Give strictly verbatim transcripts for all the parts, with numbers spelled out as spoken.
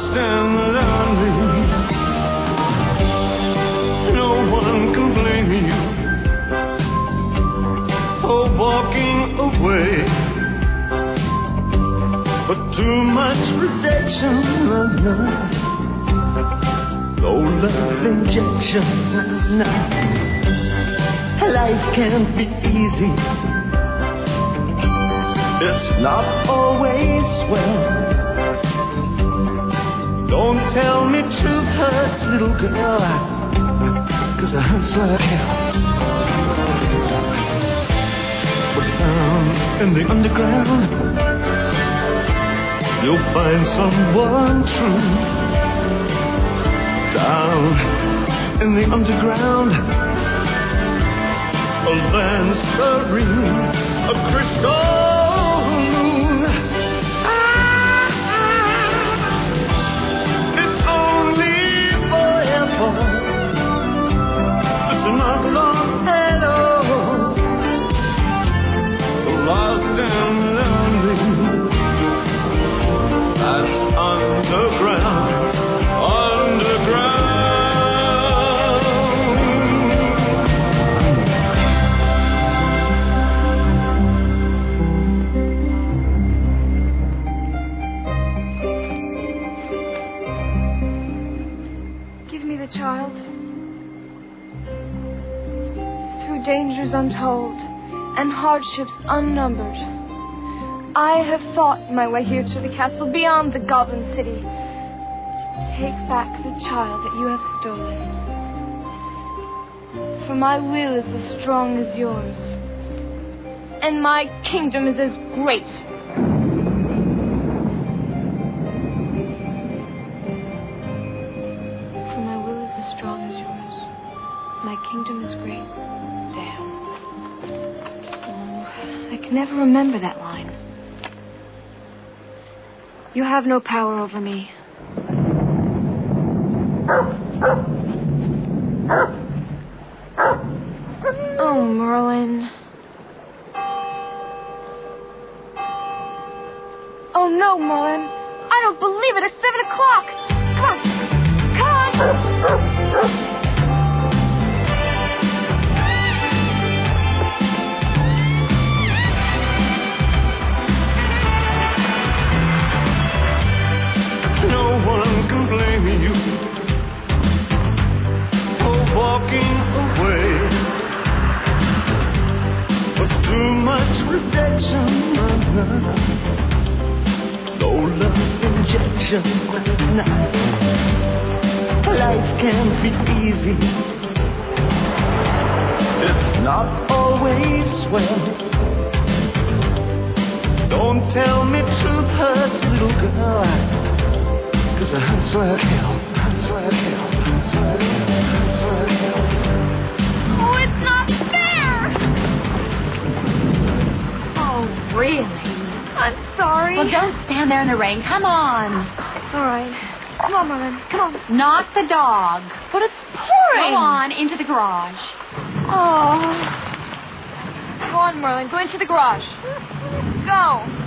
lost and lonely. No one can blame you for walking away, but too much rejection, no love injection. Life can't be easy, it's not always well. Don't tell me truth hurts, little girl, 'cause it hurts like hell. But down in the underground, you'll find someone true. Down in the underground, a land serene, a crystal moon. Ah, ah, it's only forever. It's not long at all. Lost and lonely. That's underground, underground. Give me the child. Through dangers untold and hardships unnumbered, I have fought my way here to the castle beyond the Goblin City to take back the child that you have stolen. For my will is as strong as yours, and my kingdom is as great. For my will is as strong as yours, my kingdom is great. Damn. Oh, I can never remember that line. You have no power over me. Oh, Merlin. Oh, no, Merlin. I don't believe it. It's seven o'clock. Come on. Come on. No one can blame you for walking away, but too much rejection, no love injection. Life can't be easy, it's not always swell. Don't tell me truth hurts, little girl, 'cause it hurts like hell, hurts like hell, hurts like hell, hurts like hell. Oh, it's not fair! Oh, really? I'm sorry. Well, don't stand there in the rain. Come on. All right. Come on, Merlin. Come on. Not the dog. But it's pouring. Go on, into the garage. Oh. Go on, Merlin. Go into the garage. Go.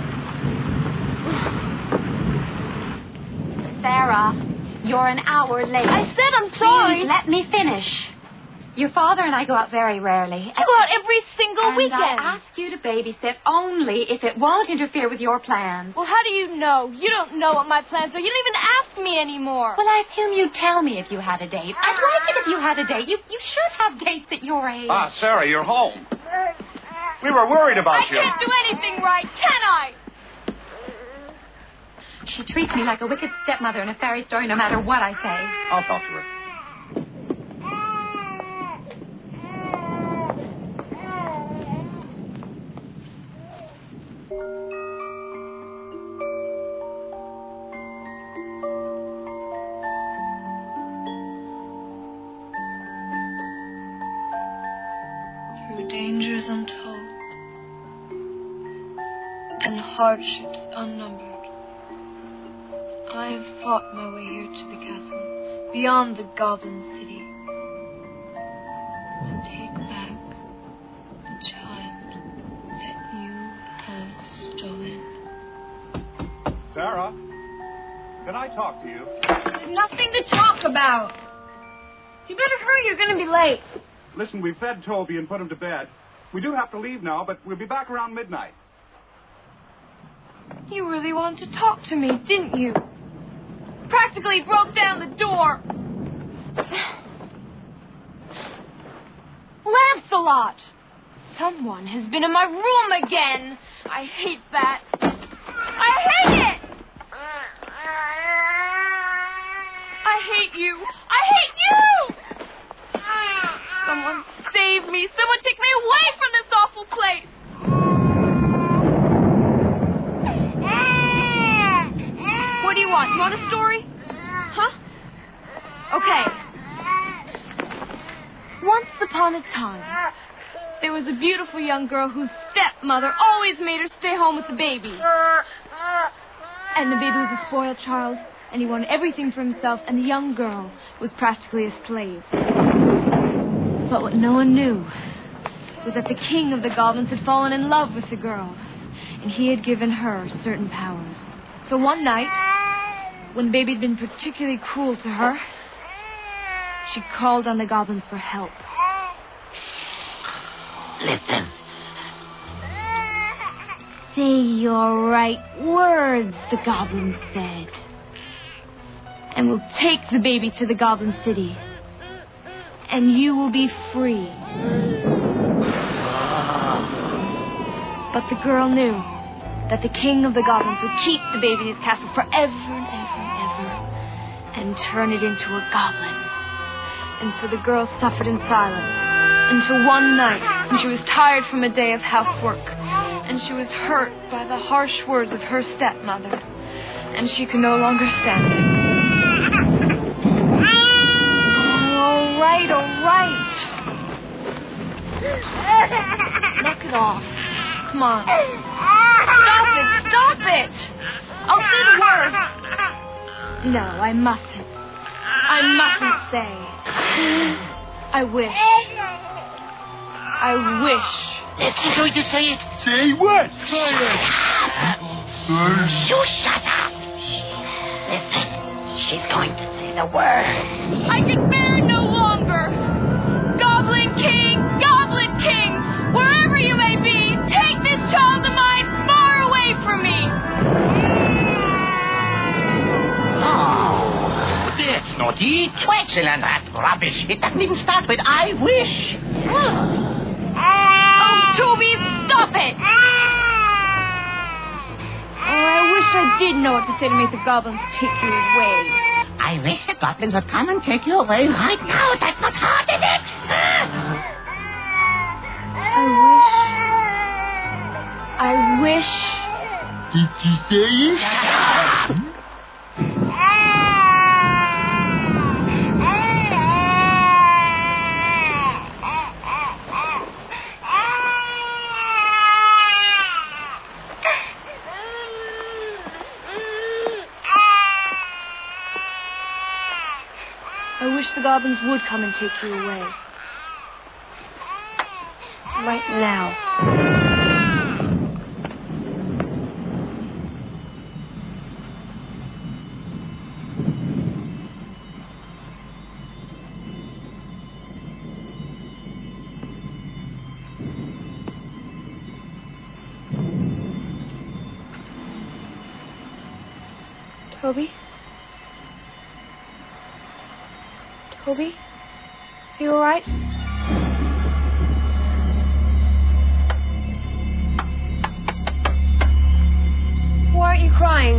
Sarah, you're an hour late. I said I'm sorry. Please, let me finish. Your father and I go out very rarely. I go out every single and weekend. I ask you to babysit only if it won't interfere with your plans. Well, how do you know? You don't know what my plans are. You don't even ask me anymore. Well, I assume you'd tell me if you had a date. I'd like it if you had a date. You you should have dates at your age. Ah, Sarah, you're home. We were worried about I you. can't do anything right, can I? She treats me like a wicked stepmother in a fairy story no matter what I say. I'll talk to her. Through dangers untold and hardships unnumbered, I have fought my way here to the castle beyond the Goblin City to take back the child that you have stolen. Sarah? Can I talk to you? There's nothing to talk about. You better hurry, you're going to be late. Listen, we fed Toby and put him to bed. We do have to leave now, but we'll be back around midnight. You really wanted to talk to me, didn't you? Practically broke down the door. Lancelot! Someone has been in my room again. I hate that. I hate it! I hate you. I hate you! Someone save me. Someone take me away from this awful place. What do you want? You want a story? Huh? Okay. Once upon a time, there was a beautiful young girl whose stepmother always made her stay home with the baby. And the baby was a spoiled child, and he wanted everything for himself, and the young girl was practically a slave. But what no one knew was that the king of the goblins had fallen in love with the girl, and he had given her certain powers. So one night, when the baby had been particularly cruel to her, she called on the goblins for help. Listen. Say your right words, the goblin said. And we'll take the baby to the goblin city. And you will be free. But the girl knew that the king of the goblins would keep the baby in his castle forever and ever and ever and turn it into a goblin. And so the girl suffered in silence until one night when she was tired from a day of housework and she was hurt by the harsh words of her stepmother and she could no longer stand it. All right, all right. Knock it off. Come on. Stop it, stop it. I'll say the words. No, I mustn't. I mustn't say. I wish. I wish. Let's going to say it. Say what? You shut up. Listen, she's going to say the word. I can bear it no longer. Goblin King, Goblin King, wherever you may be, take this child of mine far away from me. Oh, that's not it. Twaxel and that rubbish. It doesn't even start with I wish. Oh, Toby, stop it. Oh, I wish I did know what to say to make the goblins take you away. I wish the goblins would come and take you away right now. That's not hard, is it? I wish. I wish. Did you say it? I wish the goblins would come and take you away. Right now. Toby? Toby? Are you all right? Why aren't you crying?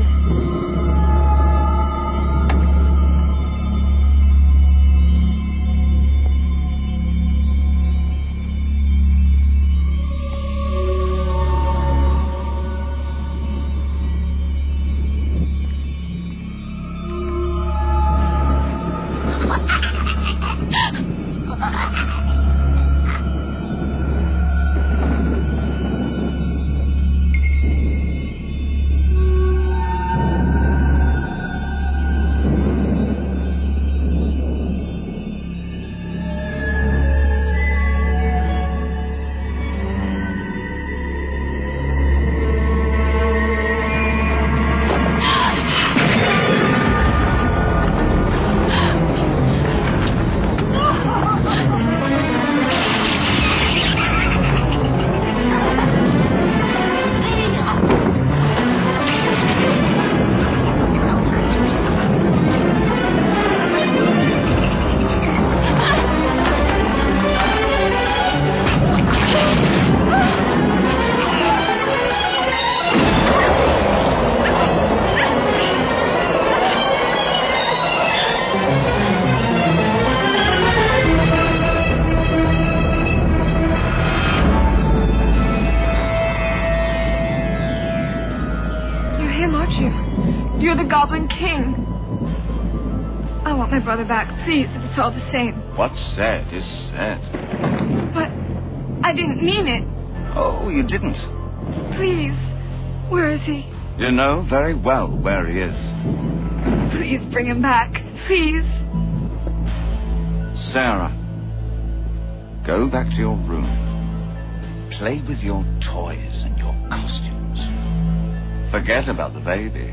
you? You're the Goblin King. I want my brother back, please, if it's all the same. What's said is said. But I didn't mean it. Oh, you didn't? Please. Where is he? You know very well where he is. Please bring him back. Please. Sarah, go back to your room. Play with your toys and your costumes. Forget about the baby.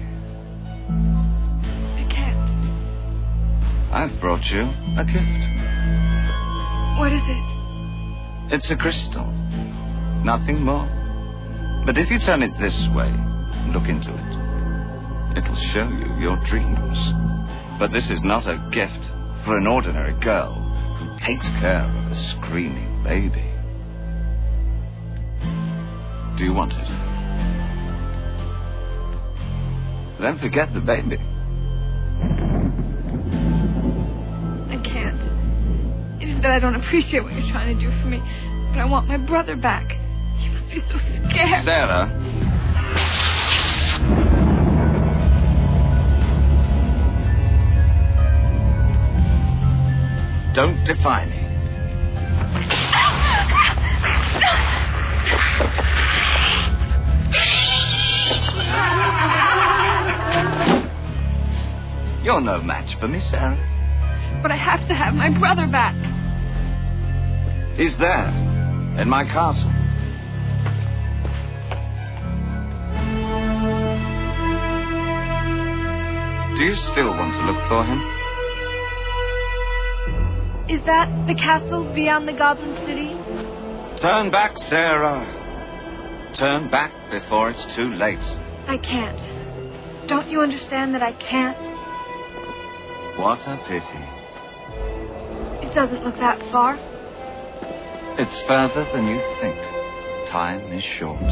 I can't. I've brought you a gift. What is it? It's a crystal. Nothing more. But if you turn it this way and look into it, it'll show you your dreams. But this is not a gift for an ordinary girl who takes care of a screaming baby. Do you want it? Then forget the baby. I can't. It is that I don't appreciate what you're trying to do for me, but I want my brother back. You must be so scared. Sarah. Don't defy me. You're no match for me, Sarah. But I have to have my brother back. He's there, in my castle. Do you still want to look for him? Is that the castle beyond the Goblin City? Turn back, Sarah. Turn back before it's too late. I can't. Don't you understand that I can't? What a pity. It doesn't look that far. It's further than you think. Time is short.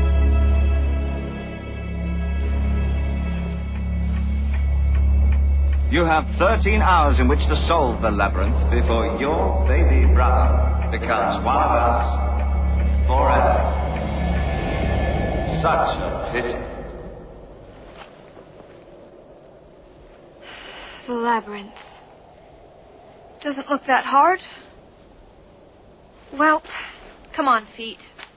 You have thirteen hours in which to solve the labyrinth before your baby brother becomes one of us forever. Such a pity. The labyrinth. Doesn't look that hard. Well, come on, feet.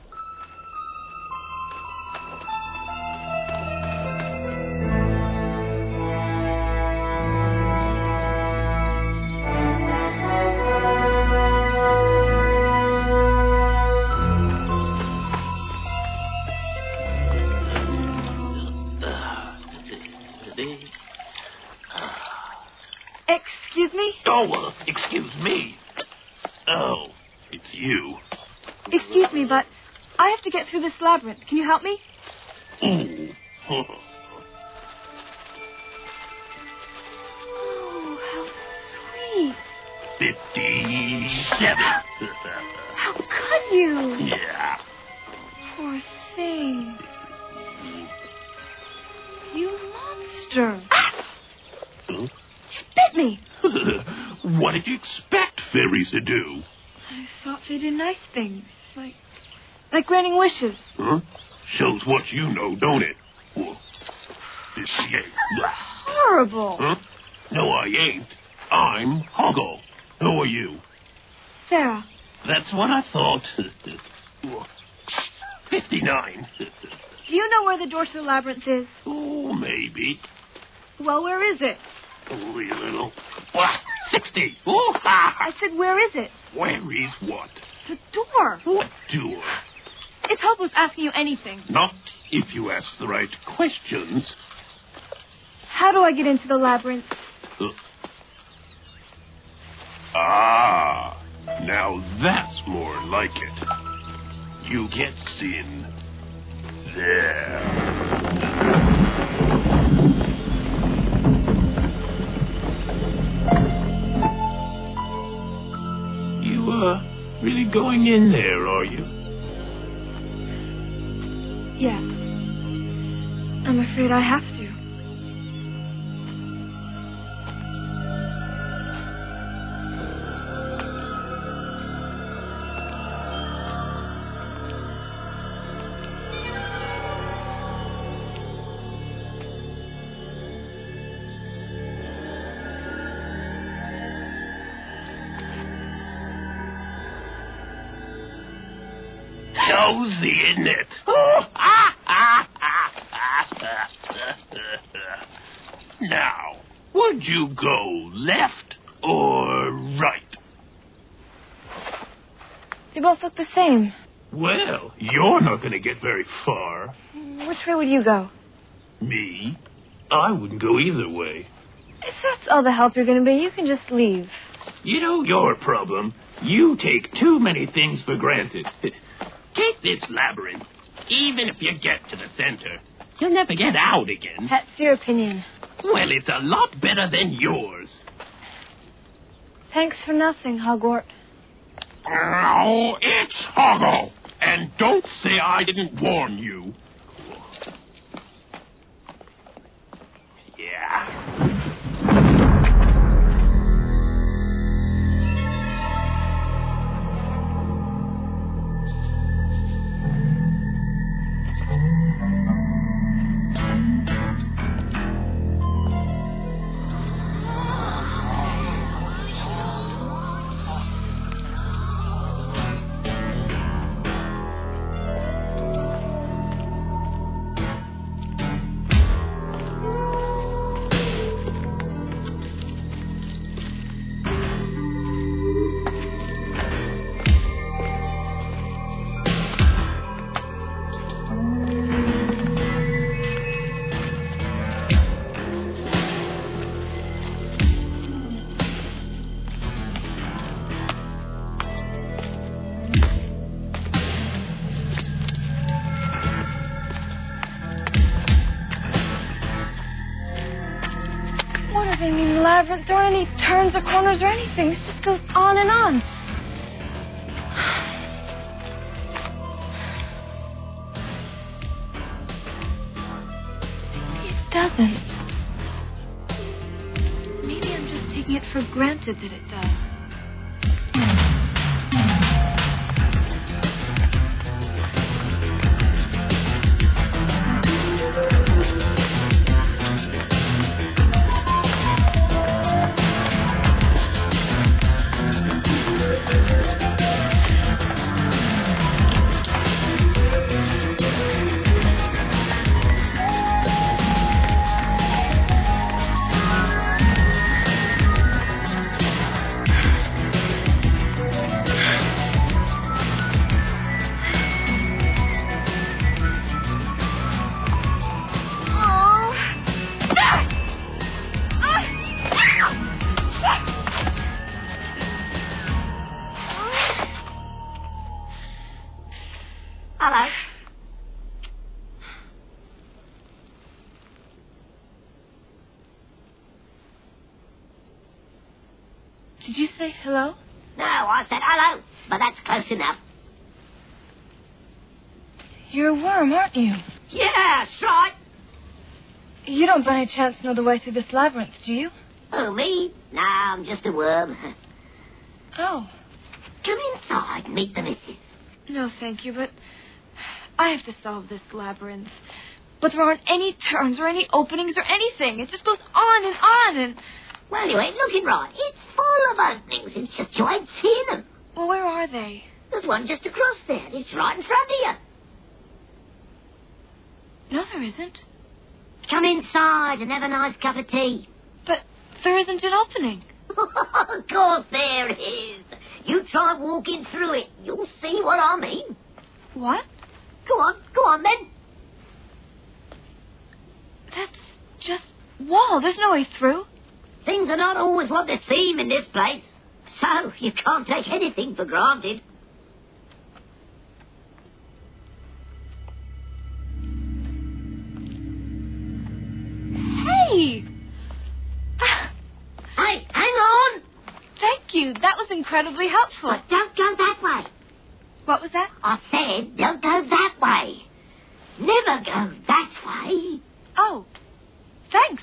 Excuse me? Oh, well, excuse me. Oh, it's you. Excuse me, but I have to get through this labyrinth. Can you help me? Ooh. Oh, how sweet. Fifty-seven. How could you? Yeah. Poor thing. You monster. Ah! Huh? Bit me. What did you expect fairies to do? I thought they did nice things, like like granting wishes. Huh? Shows what you know, don't it? Well, fifty-eight. Horrible. Huh? No, I ain't. I'm Hoggle. Who are you? Sarah. That's what I thought. Fifty-nine. Do you know where the door to the labyrinth is? Oh, maybe. Well, where is it? Oh, you little... What? Sixty. Oh, ha! I said, where is it? Where is what? The door. What door? It's hopeless asking you anything. Not if you ask the right questions. How do I get into the labyrinth? Uh, ah, now that's more like it. You get in there. You, uh, really going in there, are you? Yes. I'm afraid I have to. cozy, isn't it? Now, would you go left or right? They both look the same. Well, you're not going to get very far. Which way would you go? Me? I wouldn't go either way. If that's all the help you're going to be, you can just leave. You know your problem? You take too many things for granted. Take this labyrinth. Even if you get to the center, you'll never get out again. That's your opinion. Well, it's a lot better than yours. Thanks for nothing, Hogwarts. Oh, it's Hoggle. And don't say I didn't warn you. Yeah. I mean, labyrinth, there aren't any turns or corners or anything. This just goes on and on. It doesn't. Maybe I'm just taking it for granted that it does. Hello. Did you say hello? No, I said hello, but that's close enough. You're a worm, aren't you? Yeah, that's right. You don't by any chance know the way through this labyrinth, do you? Oh, me? No, I'm just a worm. Oh. Come inside and meet the missus. No, thank you, but I have to solve this labyrinth. But there aren't any turns or any openings or anything. It just goes on and on and... Well, you ain't looking right. It's full of openings. It's just you ain't seeing them. Well, where are they? There's one just across there. It's right in front of you. No, there isn't. Come inside and have a nice cup of tea. But there isn't an opening. Of course there is. You try walking through it. You'll see what I mean. What? Go on, go on then. That's just wall. There's no way through. Things are not always what they seem in this place. So you can't take anything for granted. Hey! Hey, hang on. Thank you. That was incredibly helpful. But don't go that way. What was that? I said don't go that way. Never go that way. Oh, thanks.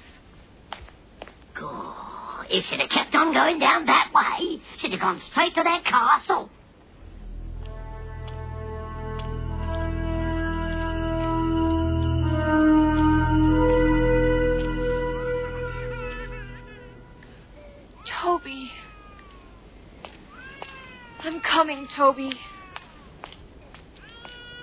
God, if she'd have kept on going down that way, she'd have gone straight to that castle. Toby. I'm coming, Toby.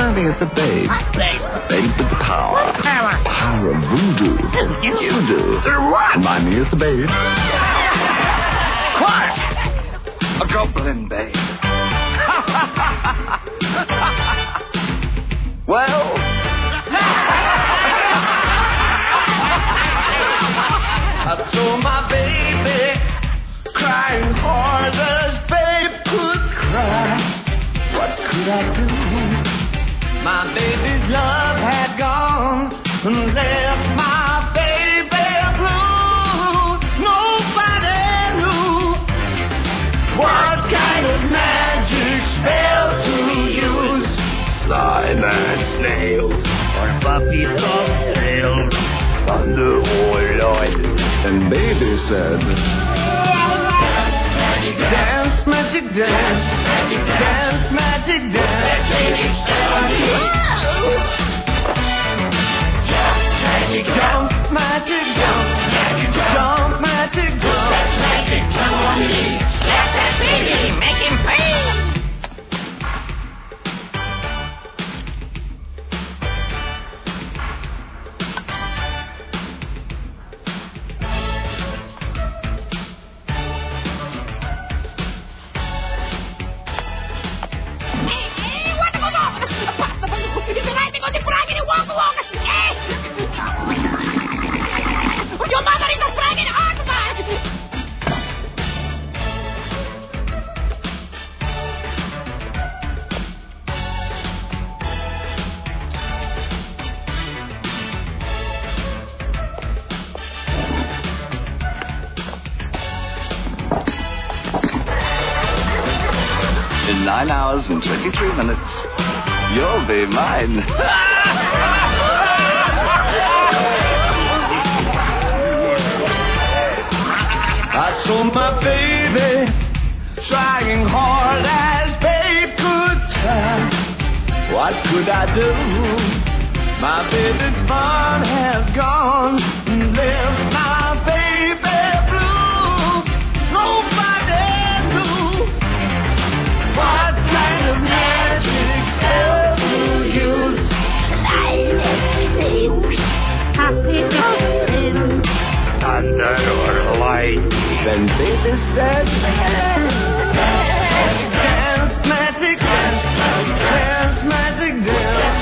Remind me of the babe. What babe? Babe with the power. What power? Power of voodoo. Voodoo? You do. What? Remind me of the babe. Quiet! A goblin babe. Well... I saw my baby crying hard as babe could cry. What could I do? My baby's love had gone and left my baby blue. Nobody knew what kind of magic spell to use. Slime and snails, or puppies of tails, thunder or light. And baby said, dance, magic dance, dance, magic dance. Jump, magic jump, jump, magic jump. Let that baby make him pay. In nine hours and twenty-three minutes, you'll be mine. I saw my baby trying hard as babe could try. What could I do? My baby's fun has gone and left my baby blue. Nobody knew what kind of magic spell to use. Happy dancing thunder or light. Then baby said, dance, magic dance, dance, magic dance.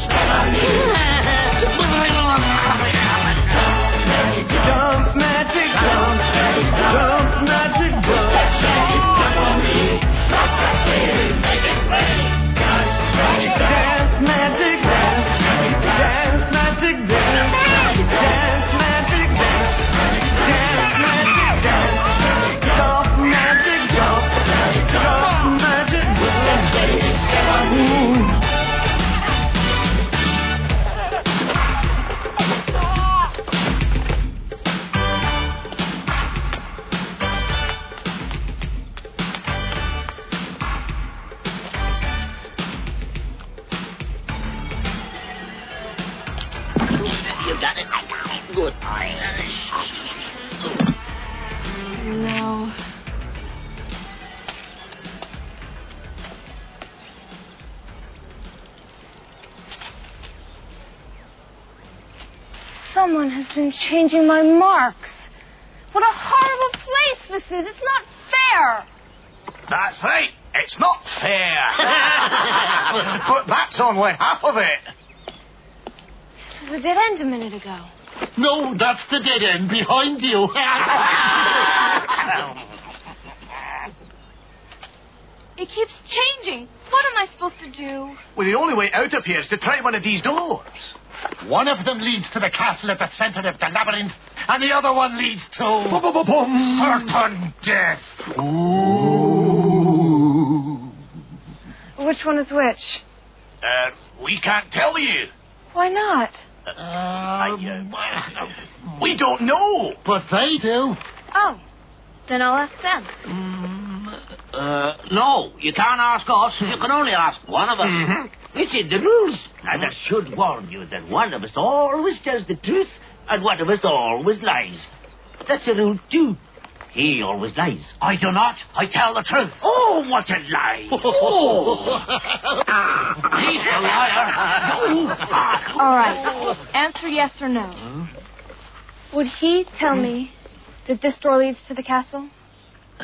Jump, magic jump, jump, magic jump. Dance, magic dance, dance, magic dance, dance, magic dance, dance, magic dance. Jump, magic jump, jump, magic jump. Ooh. You got it. Good. No. Someone has been changing my marks. What a horrible place this is. It's not fair. That's right. It's not fair. But that's only half of it. This was a dead end a minute ago. No, that's the dead end behind you. It keeps changing. What am I supposed to do? Well, the only way out of here is to try one of these doors. One of them leads to the castle at the center of the labyrinth, and the other one leads to certain death. Ooh. Which one is which? Uh, we can't tell you. Why not? Um, I, uh, we don't know. But they do. Oh, then I'll ask them. Uh, no, you can't ask us. You can only ask one of us. Mm-hmm. It's in the rules. And I should warn you that one of us always tells the truth and one of us always lies. That's a rule, too. He always lies. I do not. I tell the truth. Oh, what a lie. Oh. He's a liar. All right. Answer yes or no. Huh? Would he tell me that this door leads to the castle? Uh,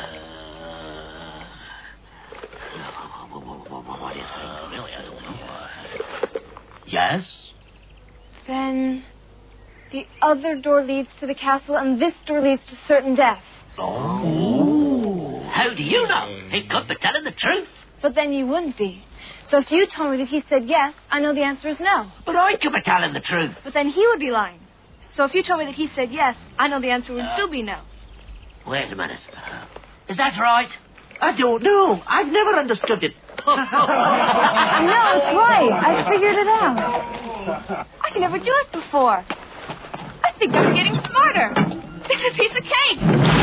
what is it? Really, I don't know. Yes? Then the other door leads to the castle, and this door leads to certain death. Oh. How do you know? He could be telling the truth. But then you wouldn't be. So if you told me that he said yes, I know the answer is no. But I could be telling the truth. But then he would be lying. So if you told me that he said yes, I know the answer would uh, still be no. Wait a minute. Is that right? I don't know. I've never understood it. No, it's right. I figured it out. I could never do it before. I think I'm getting smarter. This is a piece of cake.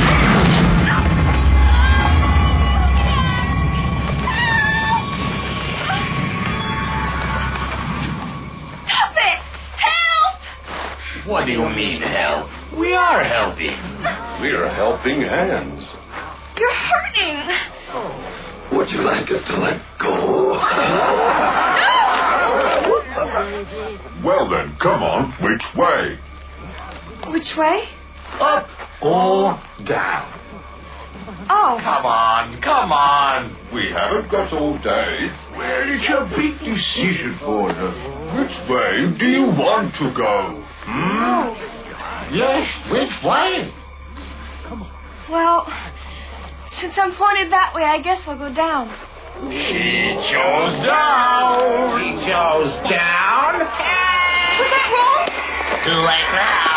Stop it! Help! What do you mean, help? We are helping. We're helping hands. You're hurting. Would you like us to let go? Well then, come on. Which way? Which way? Up or down? Oh. Come on, come on. We haven't got all day. Well, it's a big decision for them. Which way do you want to go? Hmm? Oh. Yes, which way? Well, since I'm pointed that way, I guess I'll go down. She chose down. She chose down. Was that wrong? Too late now.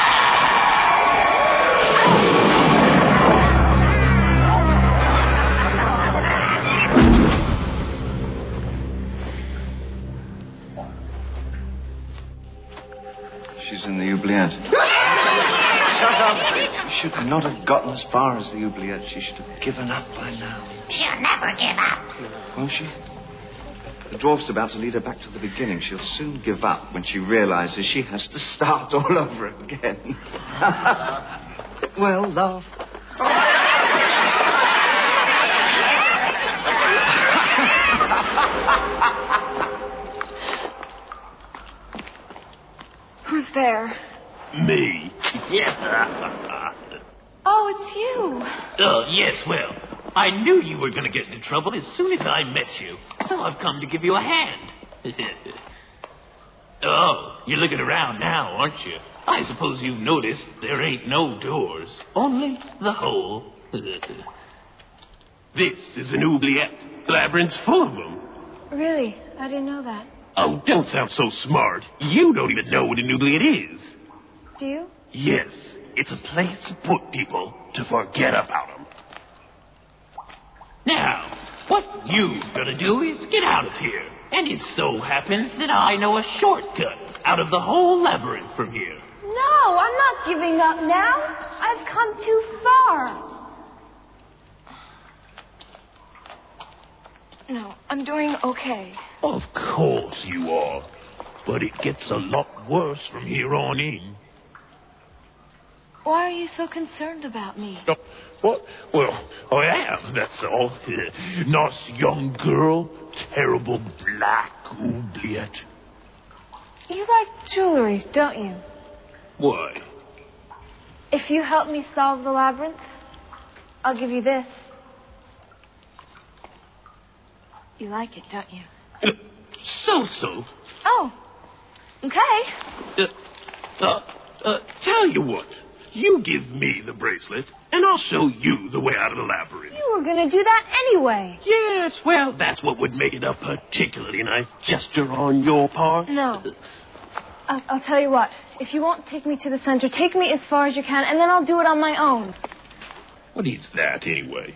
She's in the oubliette. Shut up. She should not have gotten as far as the oubliette. She should have given up by now. She'll never give up. Won't she? The dwarf's about to lead her back to the beginning. She'll soon give up when she realizes she has to start all over again. Well, love. Who's there? Me. Oh, it's you. Oh, yes, well, I knew you were going to get into trouble as soon as I met you, so I've come to give you a hand. Oh, you're looking around now, aren't you? I suppose you've noticed there ain't no doors, only the hole. This is an oubliette. The labyrinth's full of them. Really? I didn't know that. Oh, don't sound so smart. You don't even know what an oubliette is. Do you? Yes, it's a place to put people to forget about them. Now, what you've got to do is get out of here. And it so happens that I know a shortcut out of the whole labyrinth from here. No, I'm not giving up now. I've come too far. No, I'm doing okay. Of course you are. But it gets a lot worse from here on in. Why are you so concerned about me? Uh, what? Well, I am, that's all. Nice young girl, terrible black oubliette. You like jewelry, don't you? Why? If you help me solve the labyrinth, I'll give you this. You like it, don't you? Uh, so-so. Oh, okay. Uh, uh, uh, tell you what. You give me the bracelet, and I'll show you the way out of the labyrinth. You were going to do that anyway. Yes, well, that's what would make it a particularly nice gesture on your part. No. I'll, I'll tell you what. If you won't take me to the center, take me as far as you can, and then I'll do it on my own. What is that, anyway?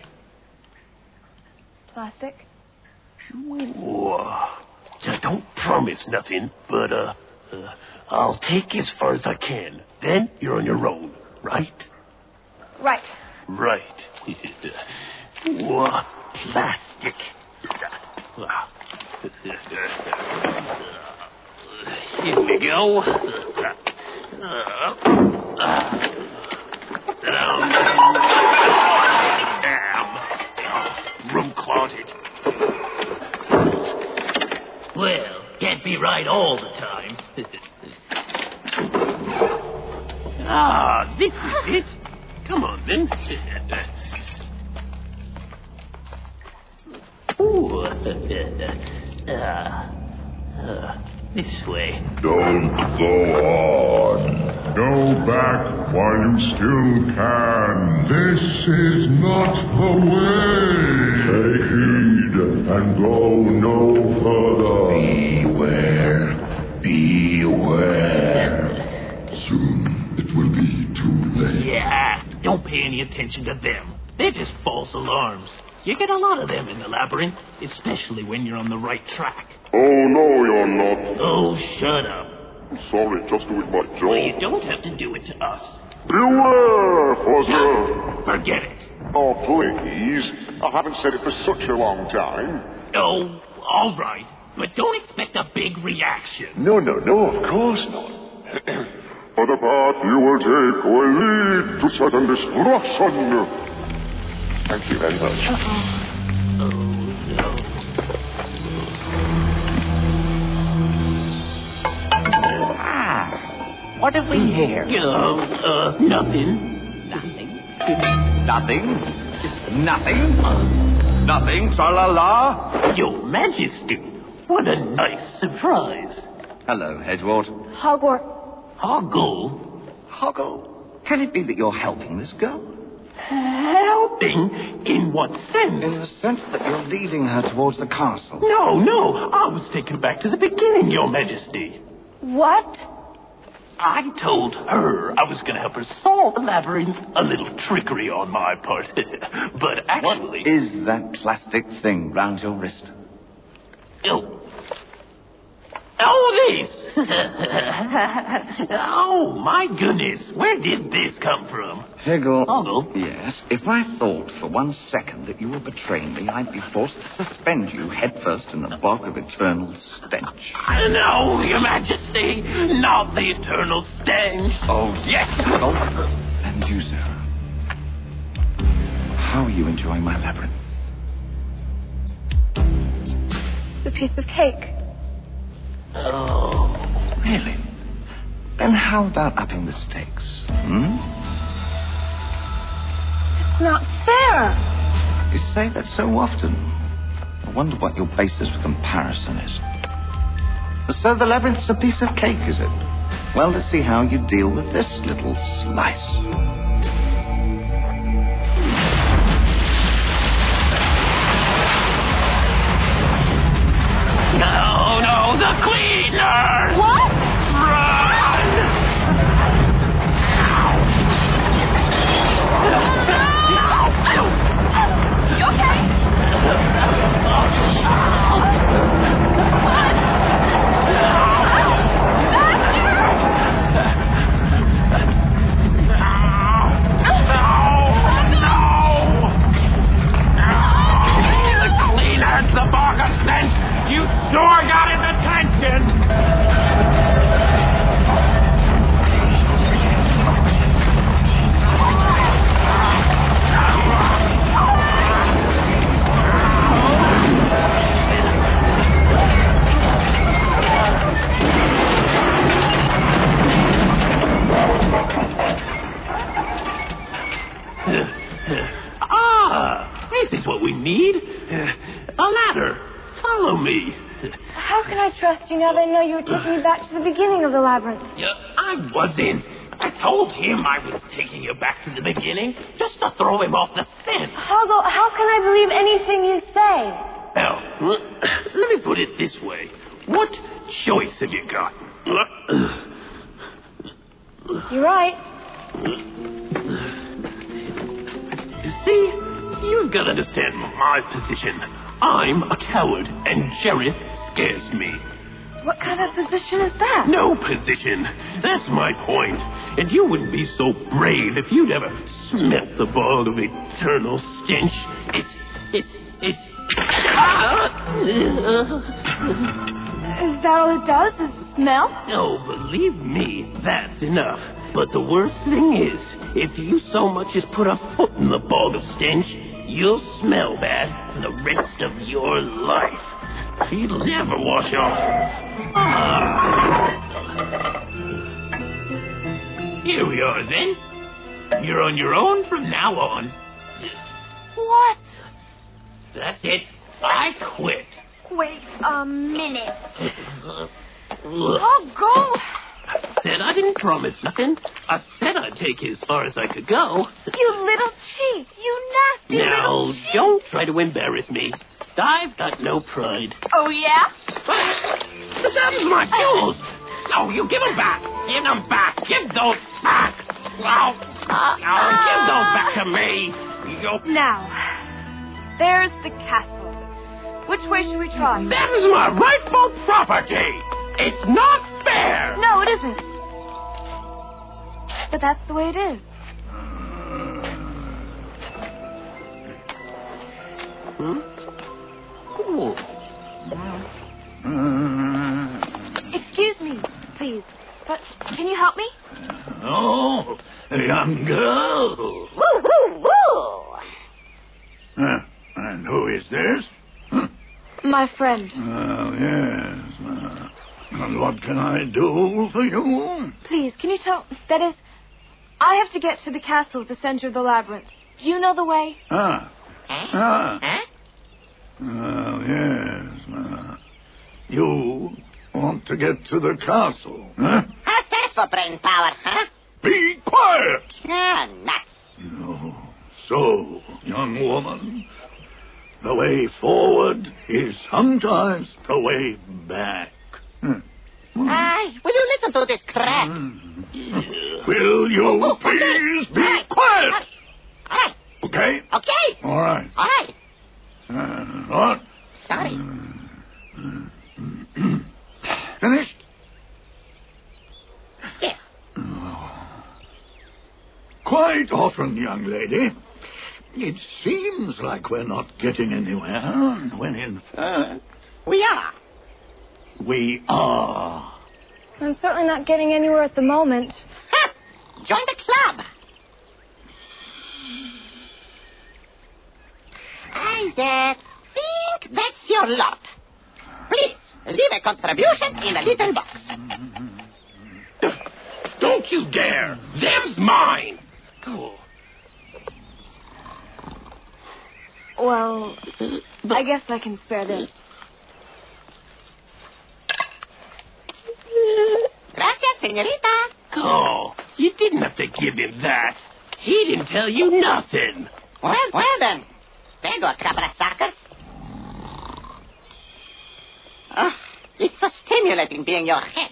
Plastic. Whoa. I don't promise nothing, but, uh, uh, I'll take you as far as I can. Then you're on your own, right? Right. Right. Whoa, plastic. Here we go. Um, me right all the time. Ah, this is it. Come on, then. Ooh. Uh, uh, this way. Don't go on. Go back while you still can. This is not the way. Take heed and go no further. Beware. Beware. Soon it will be too late. Yeah, don't pay any attention to them. They're just false alarms. You get a lot of them in the labyrinth, especially when you're on the right track. Oh, no, you're not. Oh, shut up. I'm sorry, just doing my job. Well, you don't have to do it to us. Beware, Fuzzer. Just forget it. Oh, please. I haven't said it for such a long time. Oh, all right. But don't expect a big reaction. No, no, no, of course not. For the path you will take will lead to certain destruction. Thank you very much. Uh-oh. Oh, no. Ah, what have we here? Uh, uh, nothing. Nothing. Nothing? Nothing? Nothing, tra-la-la? Your Majesty, what a nice surprise. Hello, Hedgewort. Hogwarts. Hoggle? Hoggle? Can it be that you're helping this girl? Helping? In what sense? In the sense that you're leading her towards the castle. No, no. I was taken back to the beginning, Your Majesty. What? I told her I was going to help her solve the labyrinth. A little trickery on my part. But actually... What is that plastic thing round your wrist? Oh. Oh, this! Oh, my goodness. Where did this come from? Higgle. Hoggle? Yes. If I thought for one second that you were betraying me, I'd be forced to suspend you headfirst in the bog of eternal stench. No, Your Majesty. Not the eternal stench. Oh, yes, Higgle. And you, sir. How are you enjoying my labyrinth? It's a piece of cake. Oh. Really? Then how about upping the stakes? Hmm? It's not fair. You say that so often. I wonder what your basis for comparison is. So the labyrinth's a piece of cake, is it? Well, let's see how you deal with this little slice. No, no, the cleaner! What? Run! You okay? The cleaner's the bog of stench! You sure got his attention! Ah, this is what we need. A ladder. Follow me. How can I trust you now that I know you were taking me back to the beginning of the labyrinth? Yeah, I wasn't. I told him I was taking you back to the beginning just to throw him off the scent. Hoggle, how can I believe anything you say? Now, let me put it this way. What choice have you got? You're right. See, you've got to understand my position. I'm a coward, and Sheriff scares me. What kind of position is that? No position. That's my point. And you wouldn't be so brave if you'd ever smelt the ball of eternal stench. It's, it's, it's... Is that all it does, is smell? Oh, believe me, that's enough. But the worst thing is, if you so much as put a foot in the bog of stench, you'll smell bad for the rest of your life. He'll never wash off. Ah. Here we are, then. You're on your own from now on. What? That's it. I quit. Wait a minute. Oh, go. I said I didn't promise nothing. I said I'd take you as far as I could go. You little cheat. You nasty Now, little cheat. don't try to embarrass me. I've got no pride. Oh, yeah? But them's my jewels. No, you give them back. Give them back. Give those back. No, no, give those back to me. You... Now, there's the castle. Which way should we try? Them's my rightful property. It's not fair. No, it isn't. But that's the way it is. Hmm? Cool. Excuse me, please. But can you help me? Oh, young girl. Woo, woo, woo. Uh, and who is this? Huh? My friend. Oh, yes. Uh, and what can I do for you? Please, can you tell... That is, I have to get to the castle at the center of the labyrinth. Do you know the way? Ah. Huh? Ah. Huh? Oh, yes. Uh, you want to get to the castle, huh? How's that for brain power, huh? Be quiet! Ah, nuts. No. So, young woman, the way forward is sometimes the way back. Hmm. Aye, will you listen to this crap? Will you Oh, oh, please okay. be All right. quiet? All right. Okay? Okay. All right. All right. Uh, what? Sorry. Finished? Yes. Oh. Quite often, young lady, it seems like we're not getting anywhere, when in fact, We are. we are. I'm certainly not getting anywhere at the moment. Ha! Join the club. I uh, think that's your lot. Please, leave a contribution in a little box. Don't you dare. Them's mine. Go. Well, I guess I can spare this. Gracias, señorita. Go. You didn't have to give him that. He didn't tell you nothing. Well, well then. There you go, cabra suckers. Oh, it's so stimulating being your head.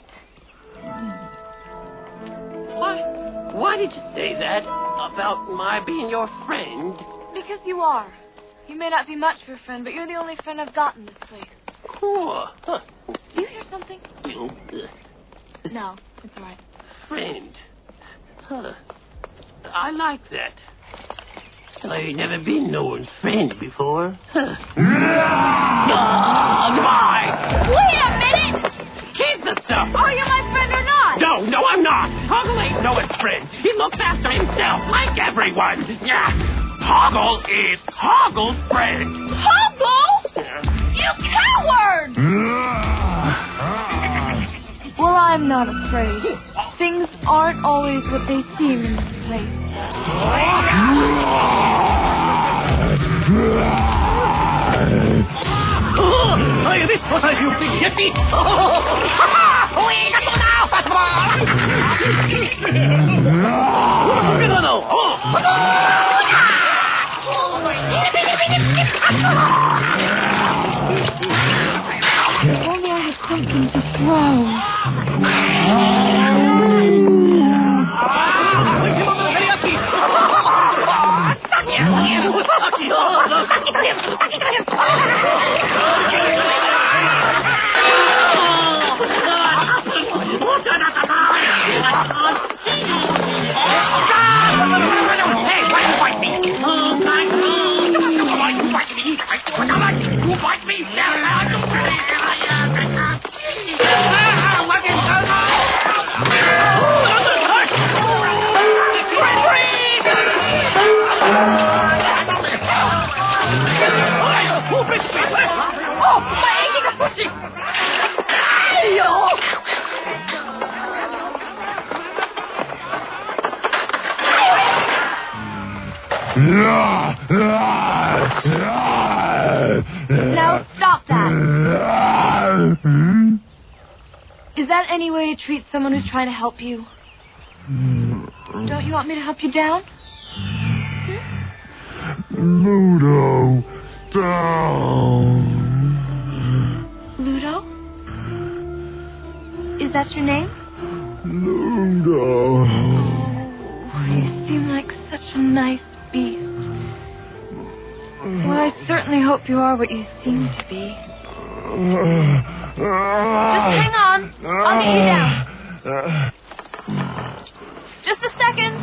Why? Why did you say that about my being your friend? Because you are. You may not be much of a friend, but you're the only friend I've got in this place. Cool. Huh. Do you hear something? No, it's all right. Friend. Huh. I like that. I ain't never been no one's friend before. Huh. Oh, goodbye. Wait a minute! Keep the stuff. Are you my friend or not? No, no, I'm not. Hoggle ain't no one's friend. He looks after himself, like everyone. Yeah. Hoggle is Hoggle's friend. Hoggle? You coward! Well, I'm not afraid. Things aren't always what they seem in this place. Oh, this was you big hippie. We got to now, basketball. No, no, oh. Only I had something to throw. Now stop that. Is that any way to treat someone who's trying to help you? Don't you want me to help you down? Ludo, down. Ludo? Is that your name? Ludo. Oh, you seem like such a nice beast. Well, I certainly hope you are what you seem to be. Just hang on. I'll get you down. Just a second.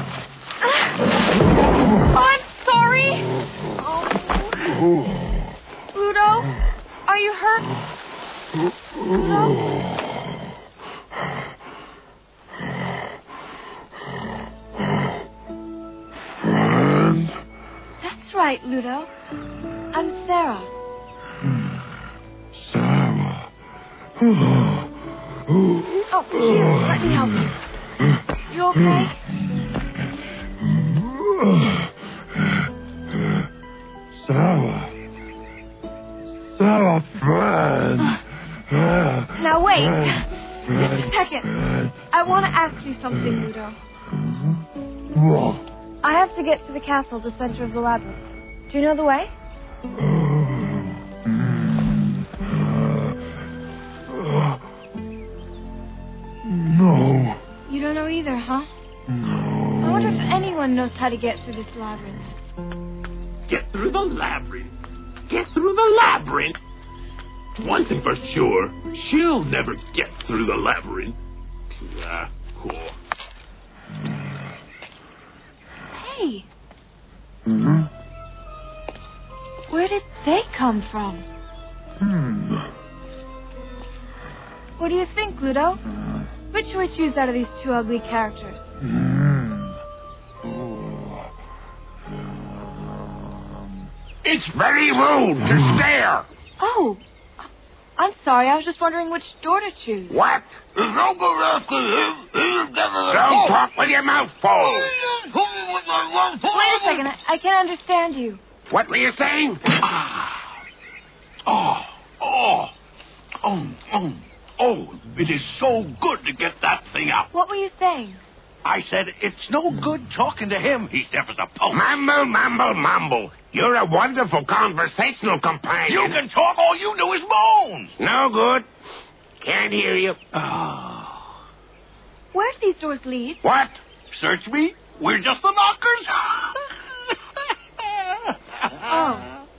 Oh, I'm sorry. Oh. Ludo, are you hurt? Ludo? That's right, Ludo. I'm Sarah. Sarah. Oh, here, let me help you. You okay? Sarah. Sarah, friend. Now wait. Just a second. I want to ask you something, Ludo. What? I have to get to the castle, the center of the labyrinth. Do you know the way? No. You don't know either, huh? No. I wonder if anyone knows how to get through this labyrinth. Get through the labyrinth. Get through the labyrinth. One thing for sure, she'll never get through the labyrinth. Ah, cool. Hey. Hmm? Where did they come from? Hmm. What do you think, Ludo? Which should we choose out of these two ugly characters? Hmm. It's very rude to stare. Oh, I'm sorry. I was just wondering which door to choose. What? Don't talk with your mouth full. Wait a second. I, I can't understand you. What were you saying? Oh, oh, oh, oh, oh, it is so good to get that thing out. What were you saying? I said it's no good talking to him. He's deaf as a post. Mumble, mumble, mumble. You're a wonderful conversational companion. You can talk, all you do is moan. No good. Can't hear you. Oh. Where do these doors lead? What? Search me? We're just the knockers. Oh.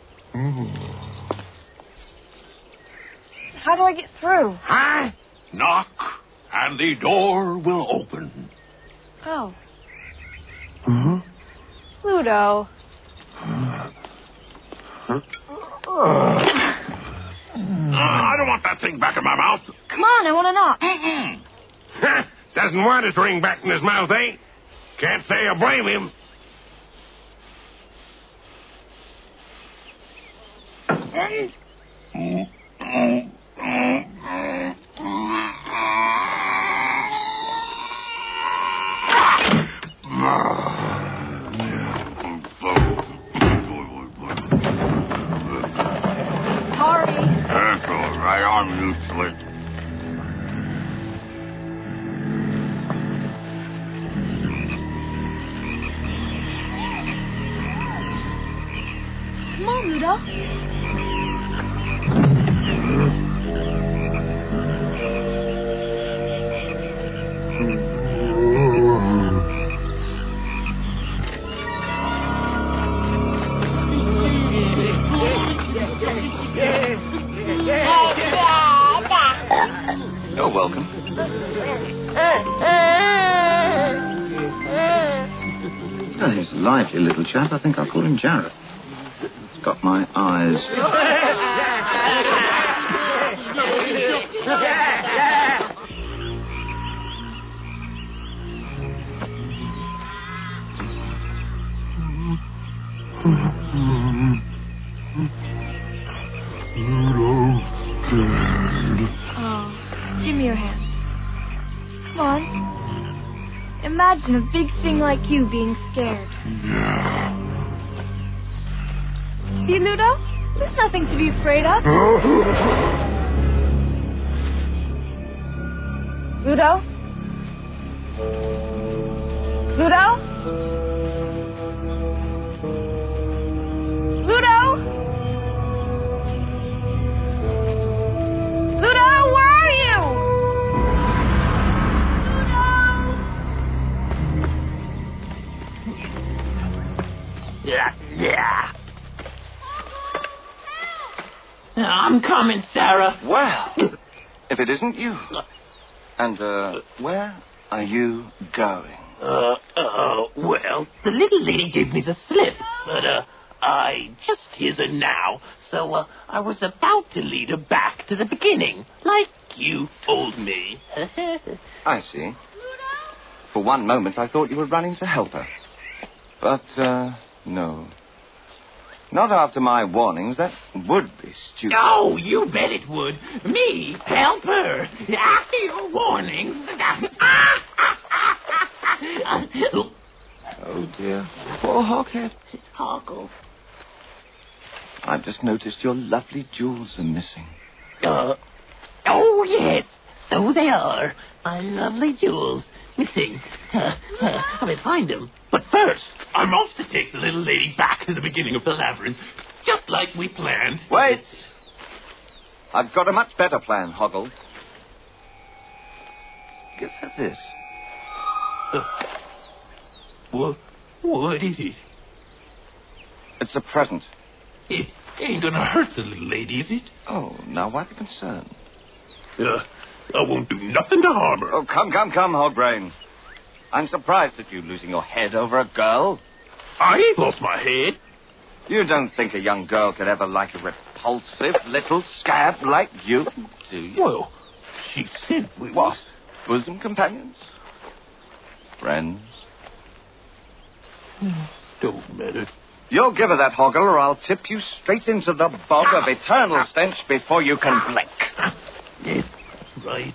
How do I get through? Huh? Knock, and the door will open. Oh. Huh? Ludo. Uh, I don't want that thing back in my mouth. Come on, I want to knock. Mm-mm. Doesn't want his ring back in his mouth, eh? Can't say I blame him. Sorry. That's all right. I'm used to it. Come on, Ludo. You're welcome. Oh, he's a lively little chap. I think I'll call him Jareth. He's got my eyes. Ludo. imagine a big thing like you being scared. See, Ludo? There's nothing to be afraid of. Ludo? Ludo? Ludo? Ludo, where are you? Yeah, yeah. I'm coming, Sarah. Well, if it isn't you. And, uh, where are you going? Uh, uh, well, the little lady gave me the slip, but, uh, I just hears her now, so, uh, I was about to lead her back to the beginning, like you told me. I see. For one moment, I thought you were running to help her. But, uh, no. Not after my warnings. That would be stupid. Oh, you bet it would. Me, help her. After your warnings. Oh, dear. Poor Hoghead. Hoggle. I've just noticed your lovely jewels are missing. Uh, oh, yes. So they are. My lovely jewels. Missing. Uh, uh, I will find them. But first, I'm off to take the little lady back to the beginning of the labyrinth, just like we planned. Wait! I've got a much better plan, Hoggle. Give her this. Uh, what? What is it? It's a present. It ain't gonna hurt the little lady, is it? Oh, now why the concern? Uh, I won't do nothing to harm her. Oh, come, come, come, Hogbrain. I'm surprised at you losing your head over a girl. I ain't lost my head. You don't think a young girl could ever like a repulsive little scab like you, do you? Well, she said we What? Bosom companions? Friends? Don't matter. You'll give her that, Hoggle, or I'll tip you straight into the bog of eternal stench before you can blink. Yes, right.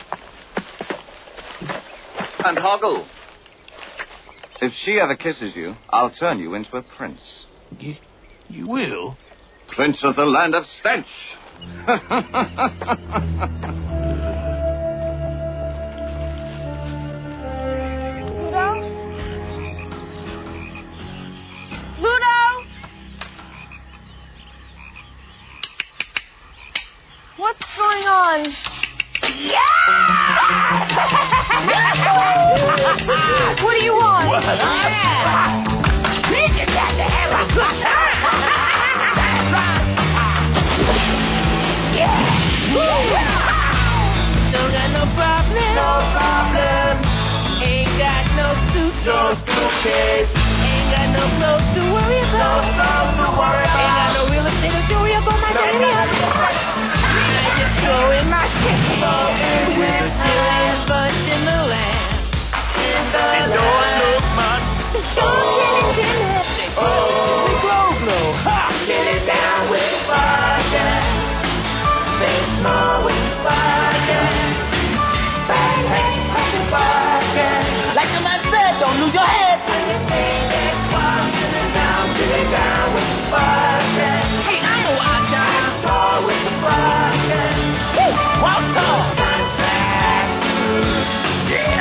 And Hoggle, if she ever kisses you, I'll turn you into a prince. You, you will? Prince of the land of stench. Ludo? Ludo? What's going on? What do you want? We just got to have a good time. Yeah. Don't got no problem. No problem. Ain't got no suit. No suitcase. Ain't got no clothes to worry about. No clothes to worry about. Ain't got no real estate to worry about my daddy. I just go in my shit. With the silliest bunch in the land. And don't look much. Oh, chilly, chilly. Oh, we glow, glow. Ha! Chilly down with the fire. Make more with the fire. Bang, bang, with the fire. Like the man said, don't lose your head. Chilly down, chilly down with the fire. Hey, I know I'm down. Tall with the fire. Woo! Walk tall. Yeah.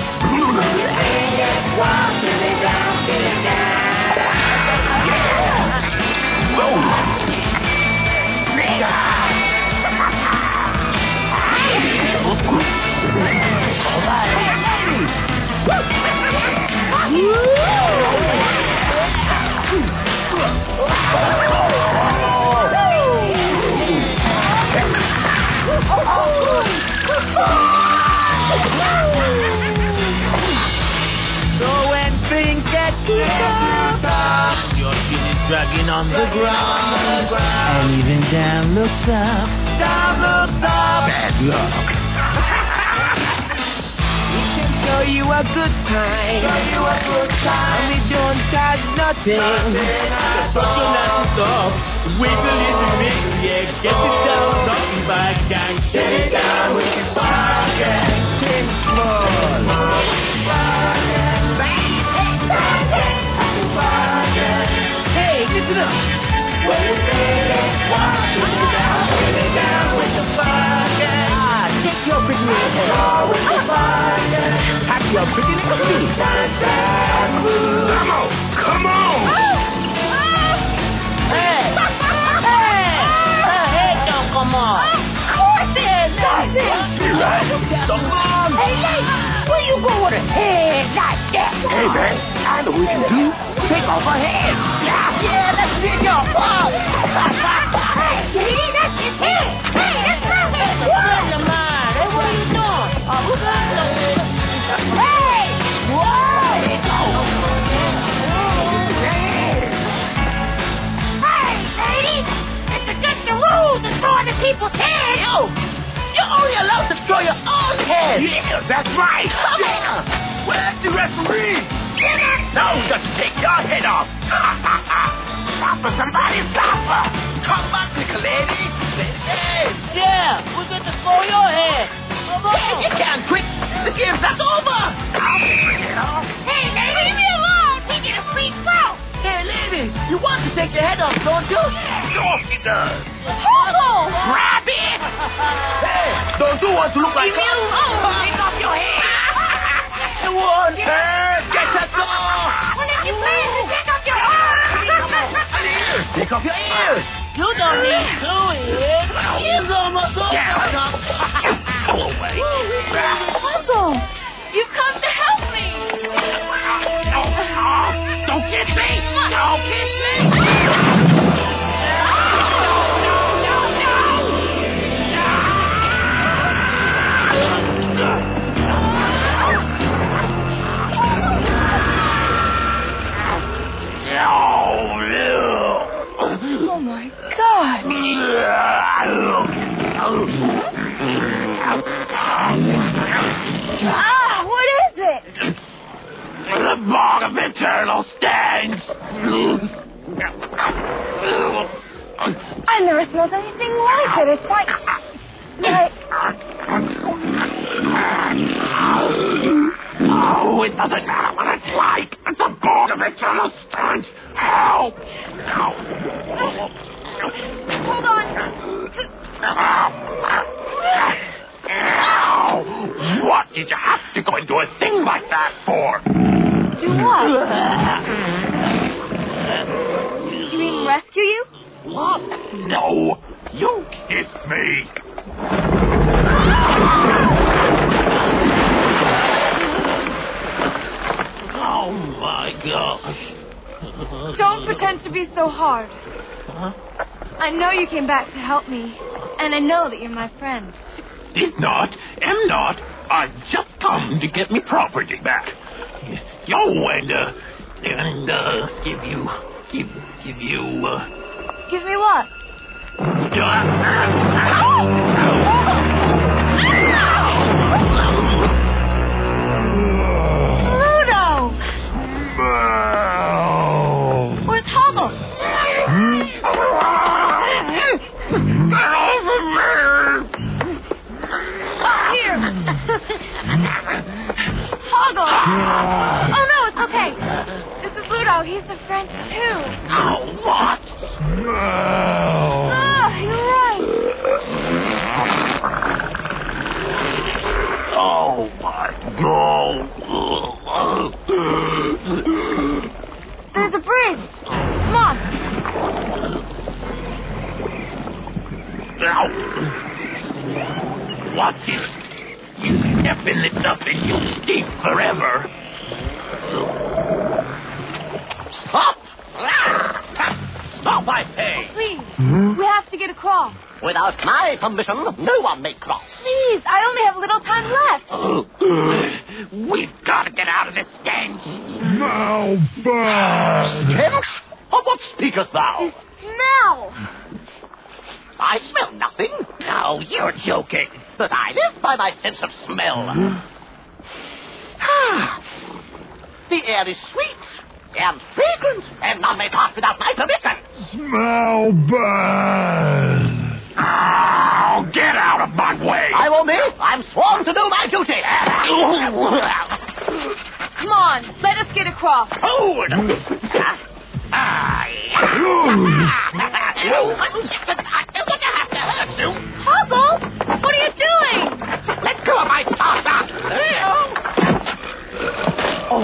So when things get too tough, your chin is dragging on the ground, and even down looks up. Down looks up. Bad luck. We can show you a good time. Show you a good time. And we don't charge nothing. nothing Just put your nothing stop. Wiggle it and wiggle, yeah. Get it down, nothing by gang. Get it down with the fire gang. Think small. Ah, take your pretty little head. Pack your pretty little feet. Come on! Come on! Hey! Hey! Hey, don't come on! Of course it doesn't! Come on! Hey, hey! Where you going? Hey, like that! Hey, man, I know what we can do. Take off her head! Yeah, yeah, let's get your ball! Hey, Katie, that's his head! Hey, that's my head! What's the matter? Hey, what are you doing? Oh, who's that? Hey! Whoa! Hey, lady! It's against the rules to throw other people's heads! Yo! You're only allowed to throw your own head! Yeah, that's right! Come on! Where's the referee? Now we got to take your head off! Stop her, somebody stop her! Come on, little lady! Hey! Yeah, we're going to throw your head! Come on! Yeah, you can't quit! The game's not over! I'll take your head off! Hey, lady, leave me alone! We get a free throw! Hey, lady, you want to take your head off, don't you? Sure she does! Hold Grab it! Hey, don't you want to look like... Leave me alone! Take off your head! You want her? Get us off! Well, if you please, to take off your arms! Take off your ears! You don't need two ears! Ears almost over! Go away! Puzzle! You've come to help me! Don't kiss me! Don't kiss me! Oh, my God! Ah, what is it? The bog of eternal stench! I've never smelled anything like it. It's like... like... Oh, it doesn't matter what it's like. It's a bog of eternal stench. Help! Help! Hold on. What did you have to go and do a thing like that for? Do what? You mean rescue you? What? No, you kissed me. Oh, my gosh. Don't pretend to be so hard. Huh? I know you came back to help me, and I know that you're my friend. Did not, am not. I've just come to get me property back. Yo, and, uh, and, uh, give you, give, give you, uh... Give me what? Ludo! Where's Hoggle? Here. Hoggle! Oh, no, it's okay. This is Ludo. He's a friend, too. Oh, what? Oh, you're right. Oh, my God. There's a bridge. Come on. Ow. Watch it. You step in this stuff and you'll stink forever. Stop! Stop, I say! Please, we have to get across. Without my permission, no one may cross. Please, I only have a little time left. We've got to get out of this stench. Now, bad. Stench? Of what speakest thou? Smell. I smell nothing. No, you're joking. But I live by my sense of smell. The air is sweet and fragrant, and none may pass without my permission. Smell bad. Oh, get out of my way. I won't be. I'm sworn to do my duty. Come on, let us get across. Hold. Ah, Hoggle, what are you doing? Let go of my saucer. Oh.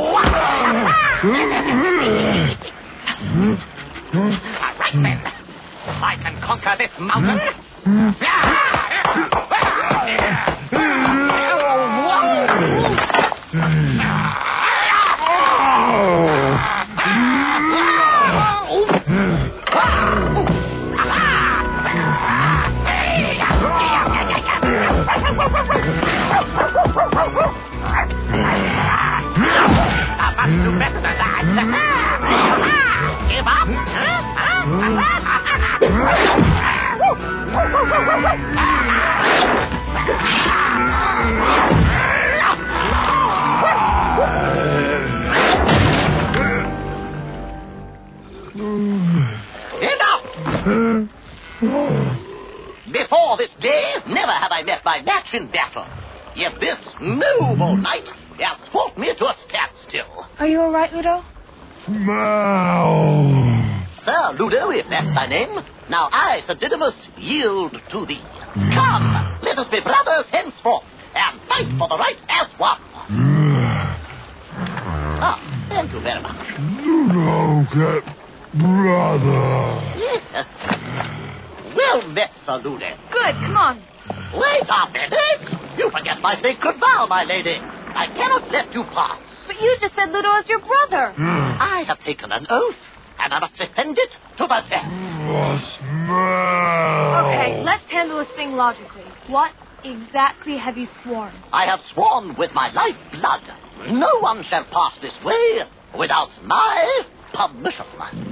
All right, then. I can conquer this mountain. I must do better than that. Give up? Enough! Before this day, never have I met my match in battle. Yet this noble knight has fought me to a standstill. Are you all right, Ludo? Now. Sir Ludo, if that's thy name, now I, Sir Didymus, yield to thee. Come, let us be brothers henceforth, and fight for the right as one. Ah, thank you very much. Ludo, get brother. Yes. Well met, Sir Ludo. Good, come on. Wait a minute. You forget my sacred vow, my lady. I cannot let you pass. But you just said Ludo is your brother. I have taken an oath, and I must defend it to the death. Okay, let's handle this thing logically. What exactly have you sworn? I have sworn with my life blood. No one shall pass this way without my permission.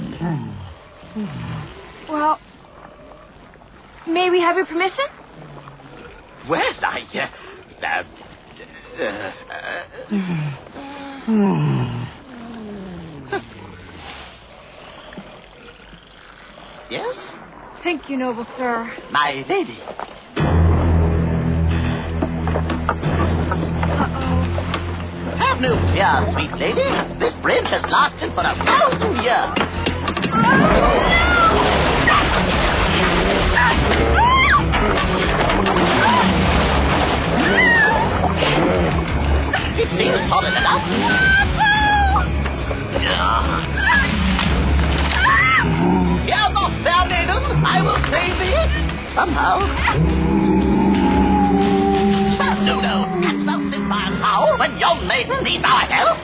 Well, may we have your permission? Well, I... Uh, uh, uh, uh, yes? Thank you, noble sir. My lady. Uh-oh. Have no fear, sweet lady. This bridge has lasted for a thousand years. It seems solid enough. Fear not, fair maiden. I will save thee. Somehow. Sir Ludo, canst thou sit by and howl when yon maiden needs our help?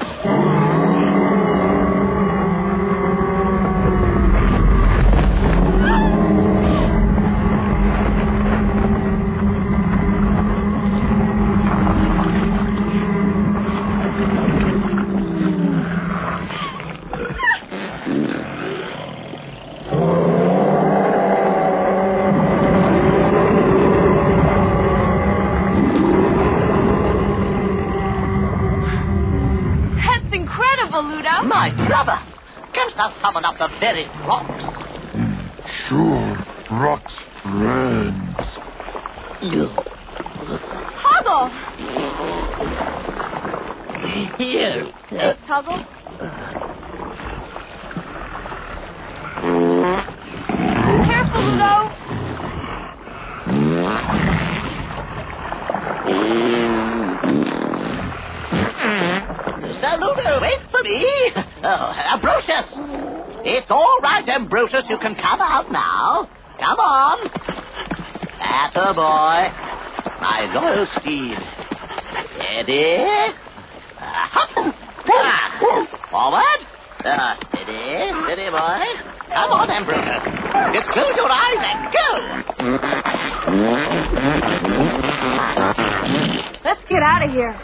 My brother, canst thou summon up the very rocks? Sure, rocks friends. Hoggle! Here. Thanks, Hoggle. Careful, Ludo. Sir Ludo, wait for me. Oh, Ambrosius. It's all right, Ambrosius. You can come out now. Come on. Atta boy. My loyal steed. Steady. Uh, forward. Uh, steady, steady, boy. Come on, Ambrosius. Just close your eyes and go. Let's get out of here.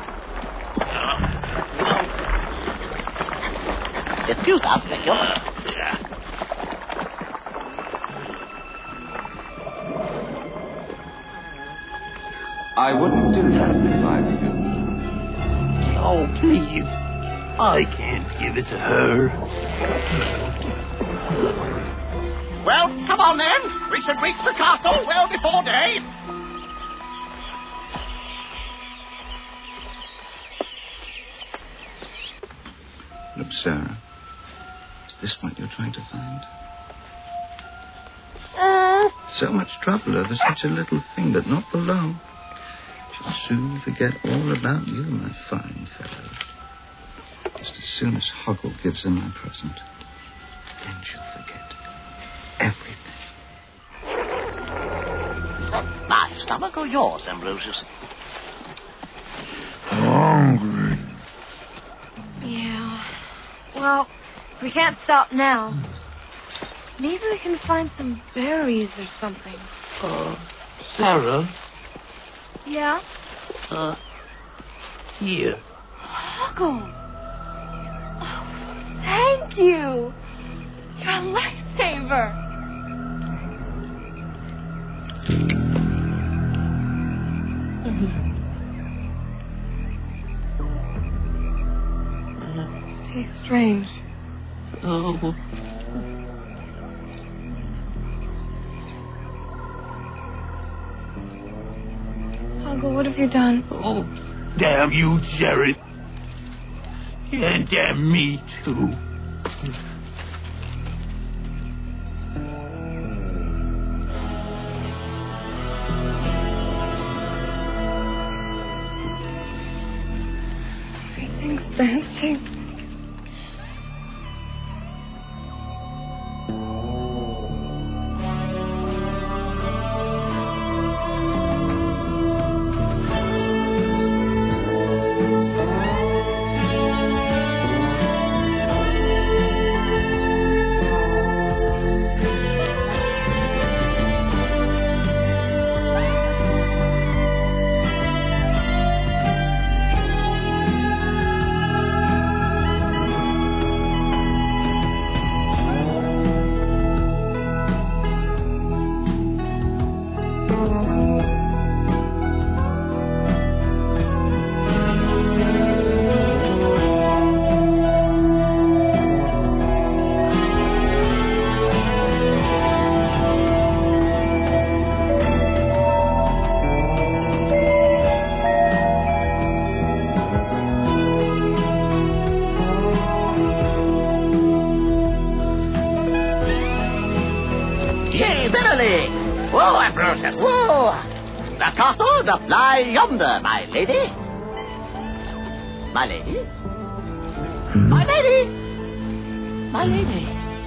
Excuse us, thank you. I wouldn't do that if I were you. Oh, please. I can't give it to her. Well, come on then. We should reach the castle well before day. Look, Sarah. Is this what you're trying to find? Uh, So much trouble over such a little thing, but not for long. She'll soon forget all about you, my fine fellow. Just as soon as Hoggle gives her my present. Then she'll forget everything. Is that my stomach or yours, Ambrosius? Hungry. yeah. Well, we can't stop now. Maybe we can find some berries or something. Uh, Sarah? Yeah? Uh, here. Hoggle. Oh, thank you. You're a lifesaver. This tastes strange. Oh. Hoggle, what have you done? Oh, damn you, Jared. And damn me, too. Everything's dancing. Whoa, Ambrosius, whoa! The castle doth lie yonder, my lady. My lady? My lady! My lady.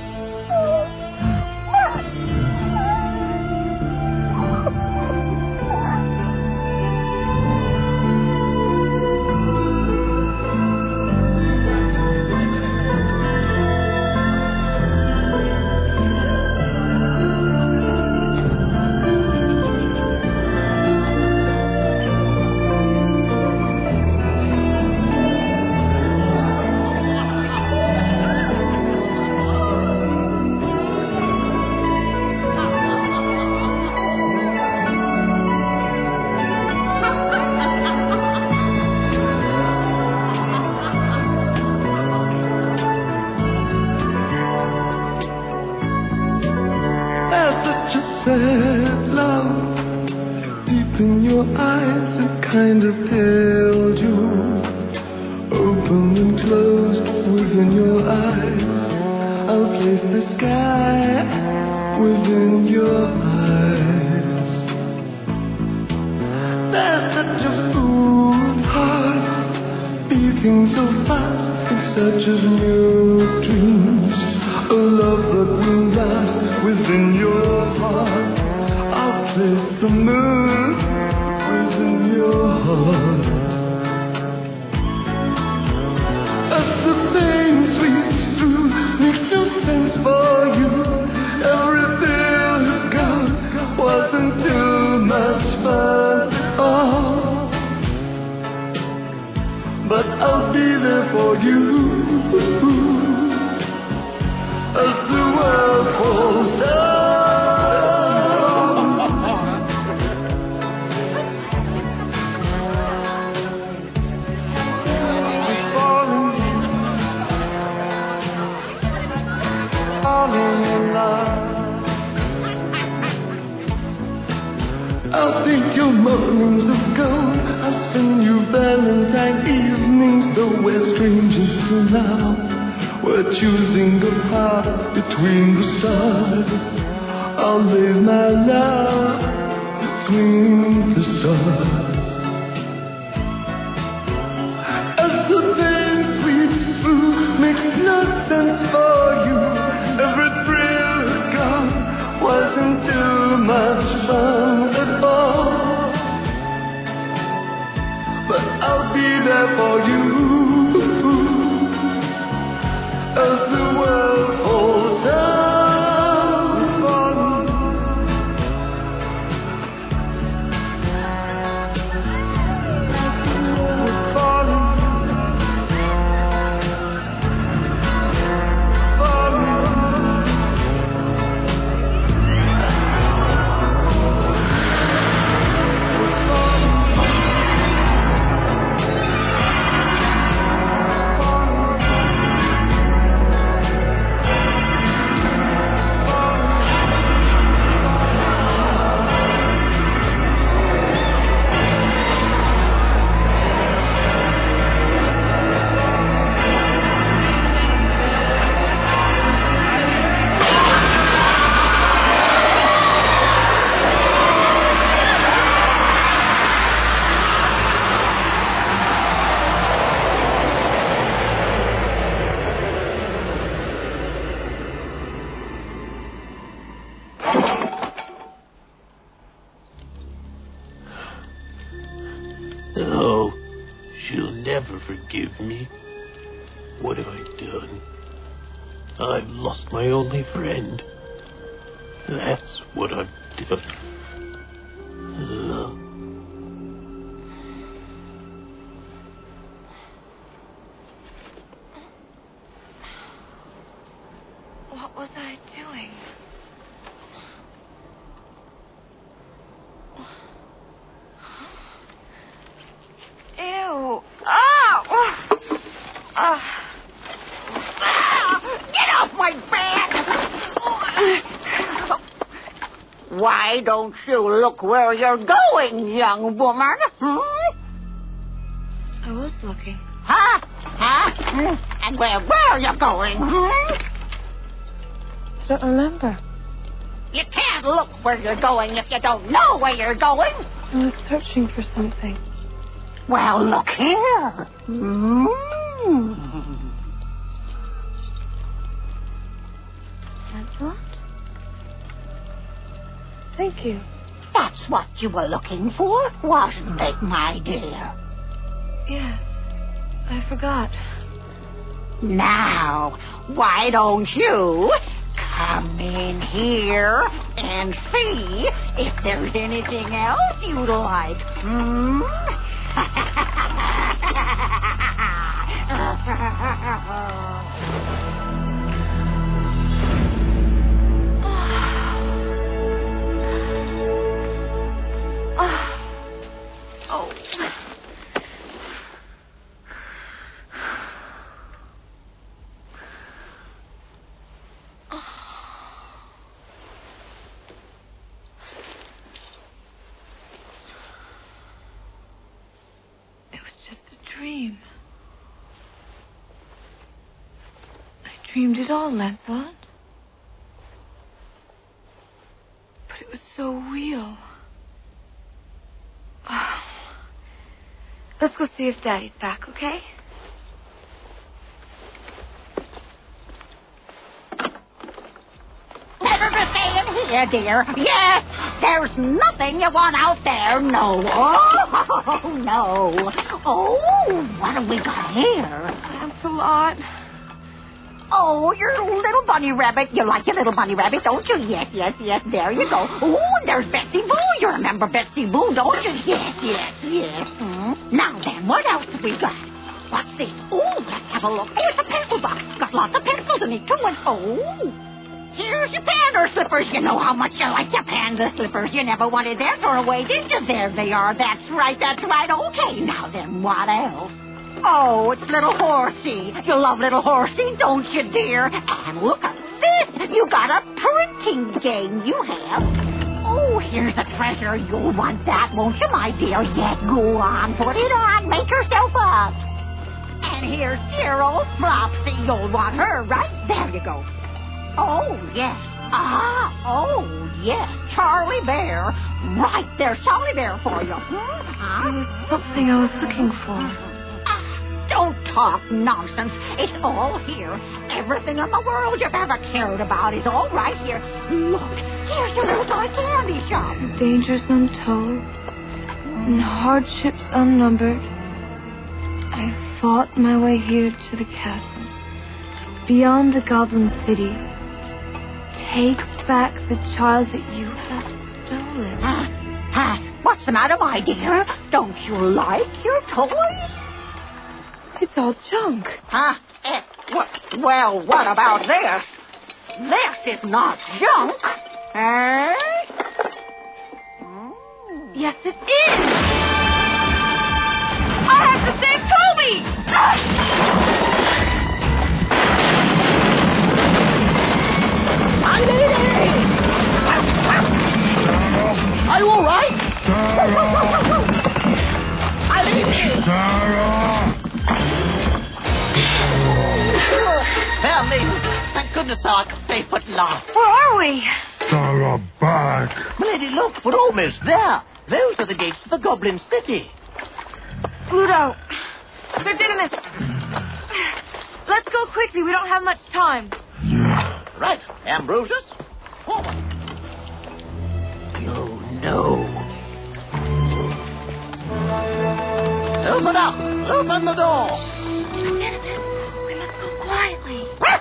Sad love deep in your eyes, a kind of pale jewel, open and closed within your eyes. I'll place the sky within your eyes. There's such a fool heart beating so fast, in such as new dreams, a love that will last within your heart. I'll place the moon within your heart. As the pain sweeps through, makes no sense for you. Every pill has gone, wasn't too much fun at all. But I'll be there for you as the world falls down. Falling, falling in love. I'll take your mornings of gold, I'll spend you Valentine evenings, though we're strangers till now. We're choosing a path between the stars. I'll live my life between the stars. As the pain sweeps through, makes no sense for you. Every thrill is gone, wasn't too much fun at all. But I'll be there for you. As the world falls down, falling. As the world falling, Oh, she'll never forgive me. What have I done? I've lost my only friend. That's what I've done. Uh. What was I doing? Ew. Oh! Uh. Get off my back! Why don't you look where you're going, young woman? Hmm? I was looking. Huh? Huh? And where were you going? Hmm? I don't remember. You can't look where you're going if you don't know where you're going. I was searching for something. Well, look here. Mm. Lancelot? Thank you. That's what you were looking for, wasn't it, my dear? Yes. I forgot. Now, why don't you come in here and see if there's anything else you'd like? Hmm? Oh. It was just a dream. I dreamed it all, Lancelot. But it was so real. Oh. Let's go see if Daddy's back, okay? Better to stay in here, dear. Yes, there's nothing you want out there. No. Oh, no. Oh, what have we got here? Lancelot. Oh, your little bunny rabbit. You like your little bunny rabbit, don't you? Yes, yes, yes. There you go. Oh, and there's Betsy Boo. You remember Betsy Boo, don't you? Yes, yes, yes. Hmm? Now then, what else have we got? What's this? Oh, let's have a look. Here's a pencil box. Got lots of pencils in it, too. And oh, here's your panda slippers. You know how much you like your panda slippers. You never wanted them thrown away, did you? There they are. That's right, that's right. Okay, now then, what else? Oh, it's little Horsey. You love little Horsey, don't you, dear? And look at this. You got a printing game, you have. Oh, here's a treasure. You'll want that, won't you, my dear? Yes, go on. Put it on. Make yourself up. And here's dear old Flopsy. You'll want her, right? There you go. Oh, yes. Ah, oh, yes. Charlie Bear. Right there's Charlie Bear for you. Hmm? There was something I was looking for. Ah, don't talk nonsense. It's all here. Everything in the world you've ever cared about is all right here. Look, here's your little toy candy shop. Dangers untold and hardships unnumbered. I fought my way here to the castle, beyond the Goblin City. Take back the child that you have stolen. Huh? Huh? What's the matter, my dear? Don't you like your toys? It's all junk. Huh? Eh, wh- well, what about this? This is not junk. Eh? Yes, it is. I have to save Toby. My lady! Are you all right? My lady! Well, lady, thank goodness thou art safe at last. Where are we? Sarah, back. Lady, look, we're almost there. Those are the gates of the Goblin City. Ludo. Sir Didymus. Let's go quickly. We don't have much time. Right, Ambrosius. Forward. Oh, no. Open up. Open the door. Didymus, we must go quietly.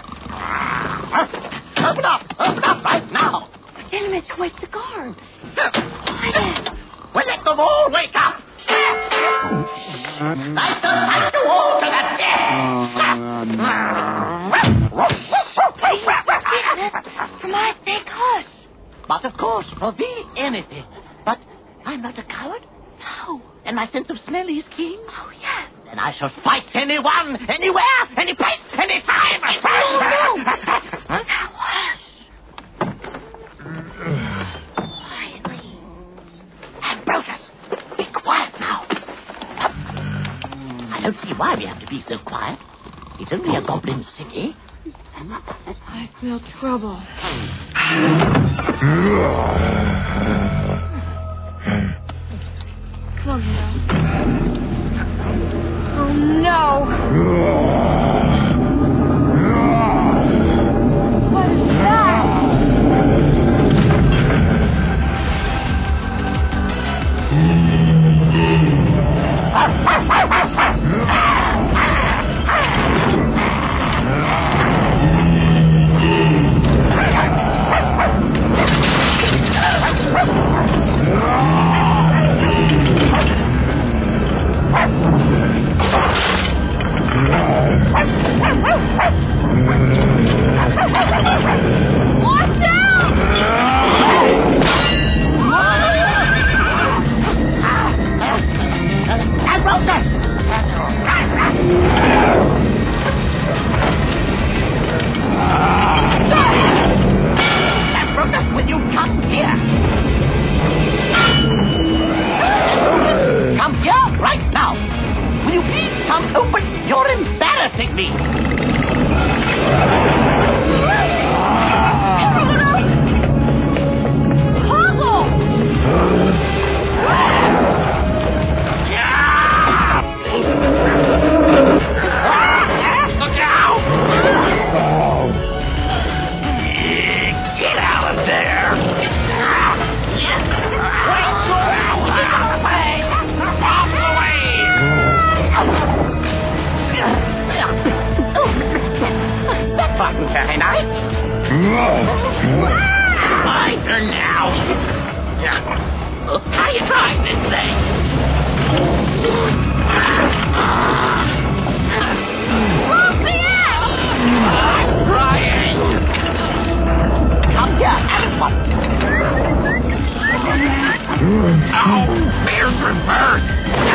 Open up. Open up right now. Sir Didymus, wake the guard. Quiet. We'll let them all wake up. Like the fight you all to the death. For my sake, hush. But of course, for thee, anything. But I'm not a coward. No. And my sense of smell is keen. Oh, yes. And I shall fight anyone, anywhere, any place, any time. No, no. Now, hush. Quietly. Ambrosius, be quiet now. I don't see why we have to be so quiet. It's only a Goblin City. I smell trouble. Come on, Leo. Oh, no. What is that? Watch out! Ambrosius, will you come here? Come here right now. Will you please come open? You're embarrassing me. Look out! Get out of there! That wasn't very nice. My turn now. How you trying this thing? I'm trying. Come here, everyone. Oh, bear's reversed.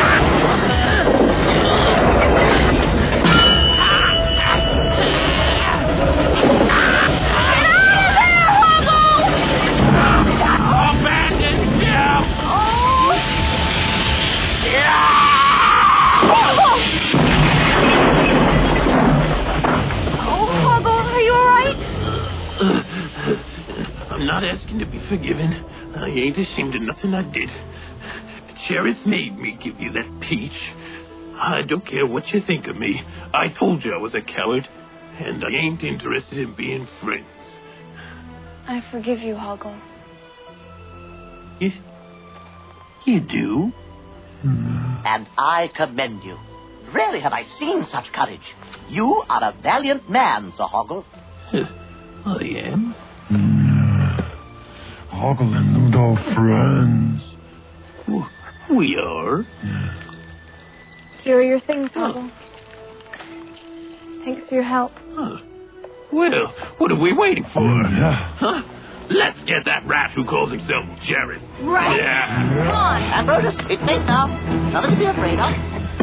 Abandon ship! Oh! Yeah! not asking to be forgiven. I ain't ashamed of nothing I did. Sheriff made me give you that peach. I don't care what you think of me. I told you I was a coward, and I ain't interested in being friends. I forgive you, Hoggle. You, you do? And I commend you. Rarely have I seen such courage. You are a valiant man, Sir Hoggle. I am? Hoggle and Ludo friends. We are. Here are your things, Hoggle. Thanks for your help. Huh. Well, what are we waiting for? Yeah. Huh? Let's get that rat who calls himself Jared. Right. Yeah. Come on. Ambrosius, it's safe now. Nothing to be afraid of.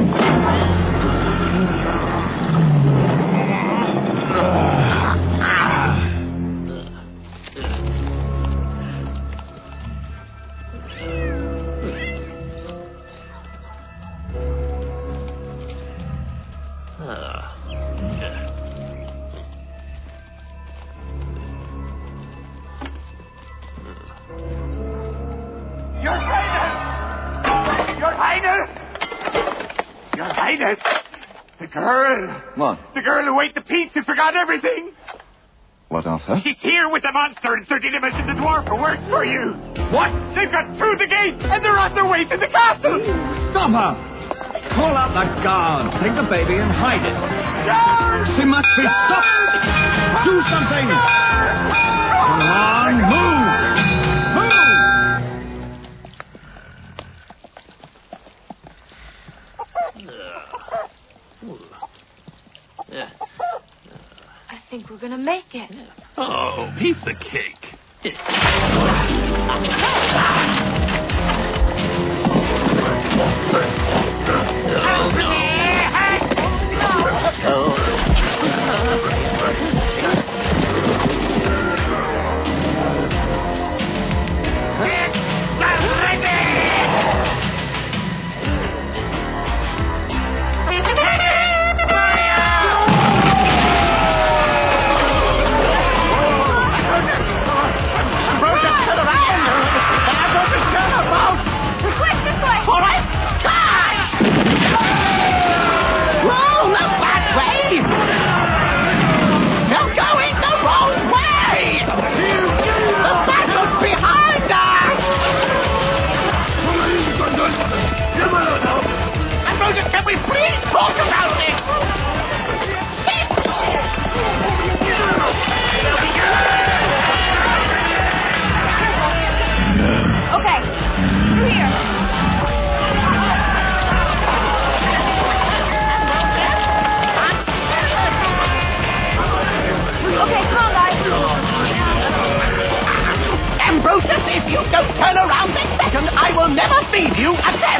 Your Highness! Your Highness! Your Highness! The girl! What? The girl who ate the pizza forgot everything! What of her? She's here with the monster and Sir Didymus and the dwarf who works for you! What? They've got through the gate and they're on their way to the castle! Stop her! Call out the guards. Take the baby and hide it. Guards! She must be stopped! Do something! Come on, move! Move! I think we're gonna make it. Oh, piece of cake. Can we please talk about this? Okay, through here. Okay, come on, guys. Ambrosius, if you don't turn around this second, I will never feed you again.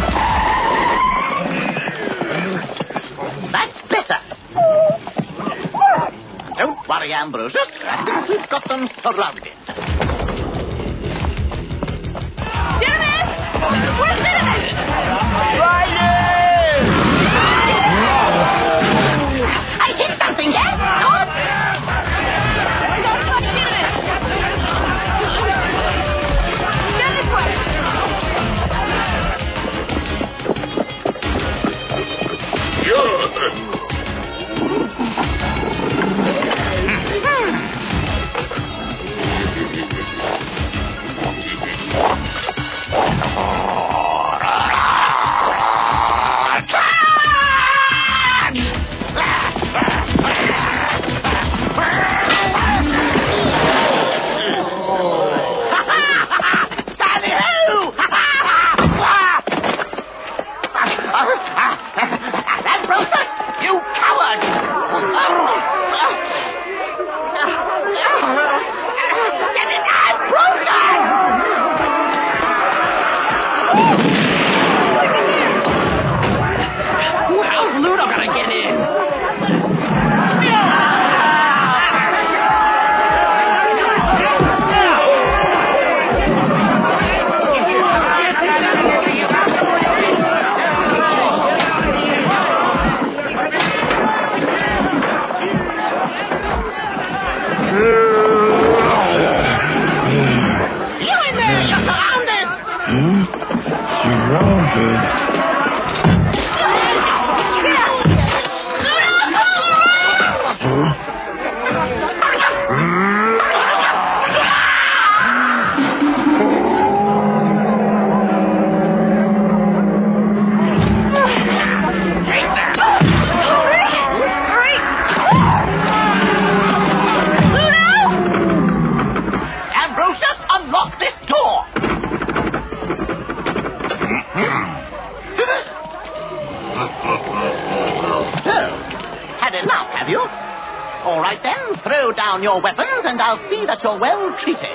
That's better. Don't worry, Ambrosius. I think we've got them surrounded. Didymus! Where's Didymus? Right here! I hit something, yes? Not? Don't touch Didymus! Stand this way! Granted. Down your weapons, and I'll see that you're well treated.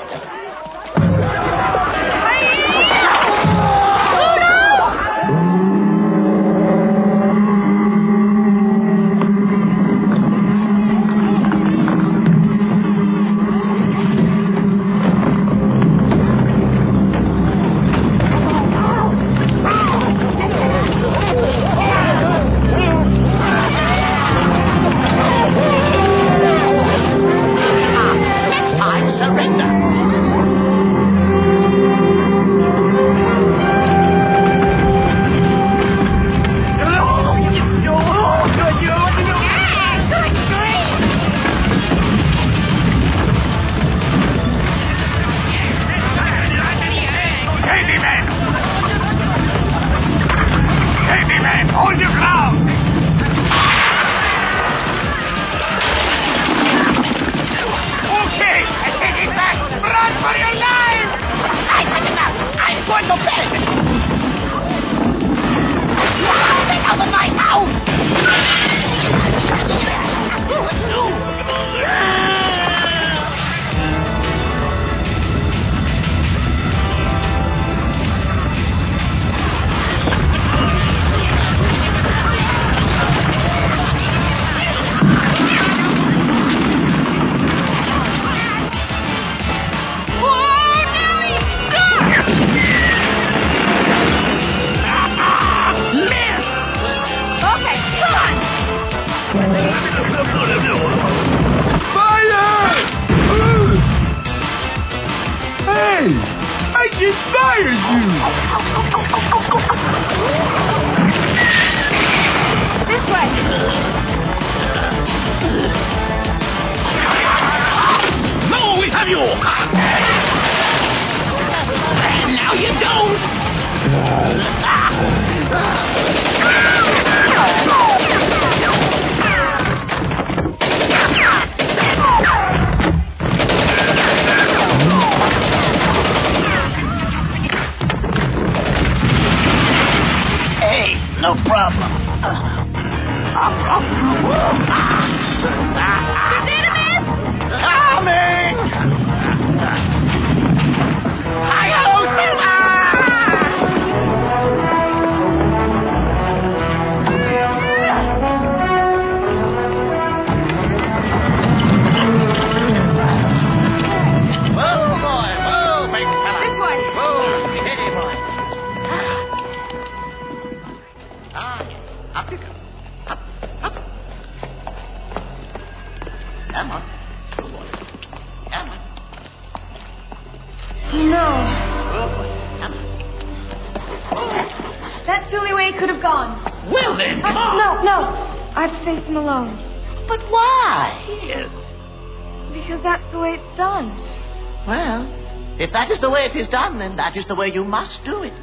If that is the way it is done, then that is the way you must do it.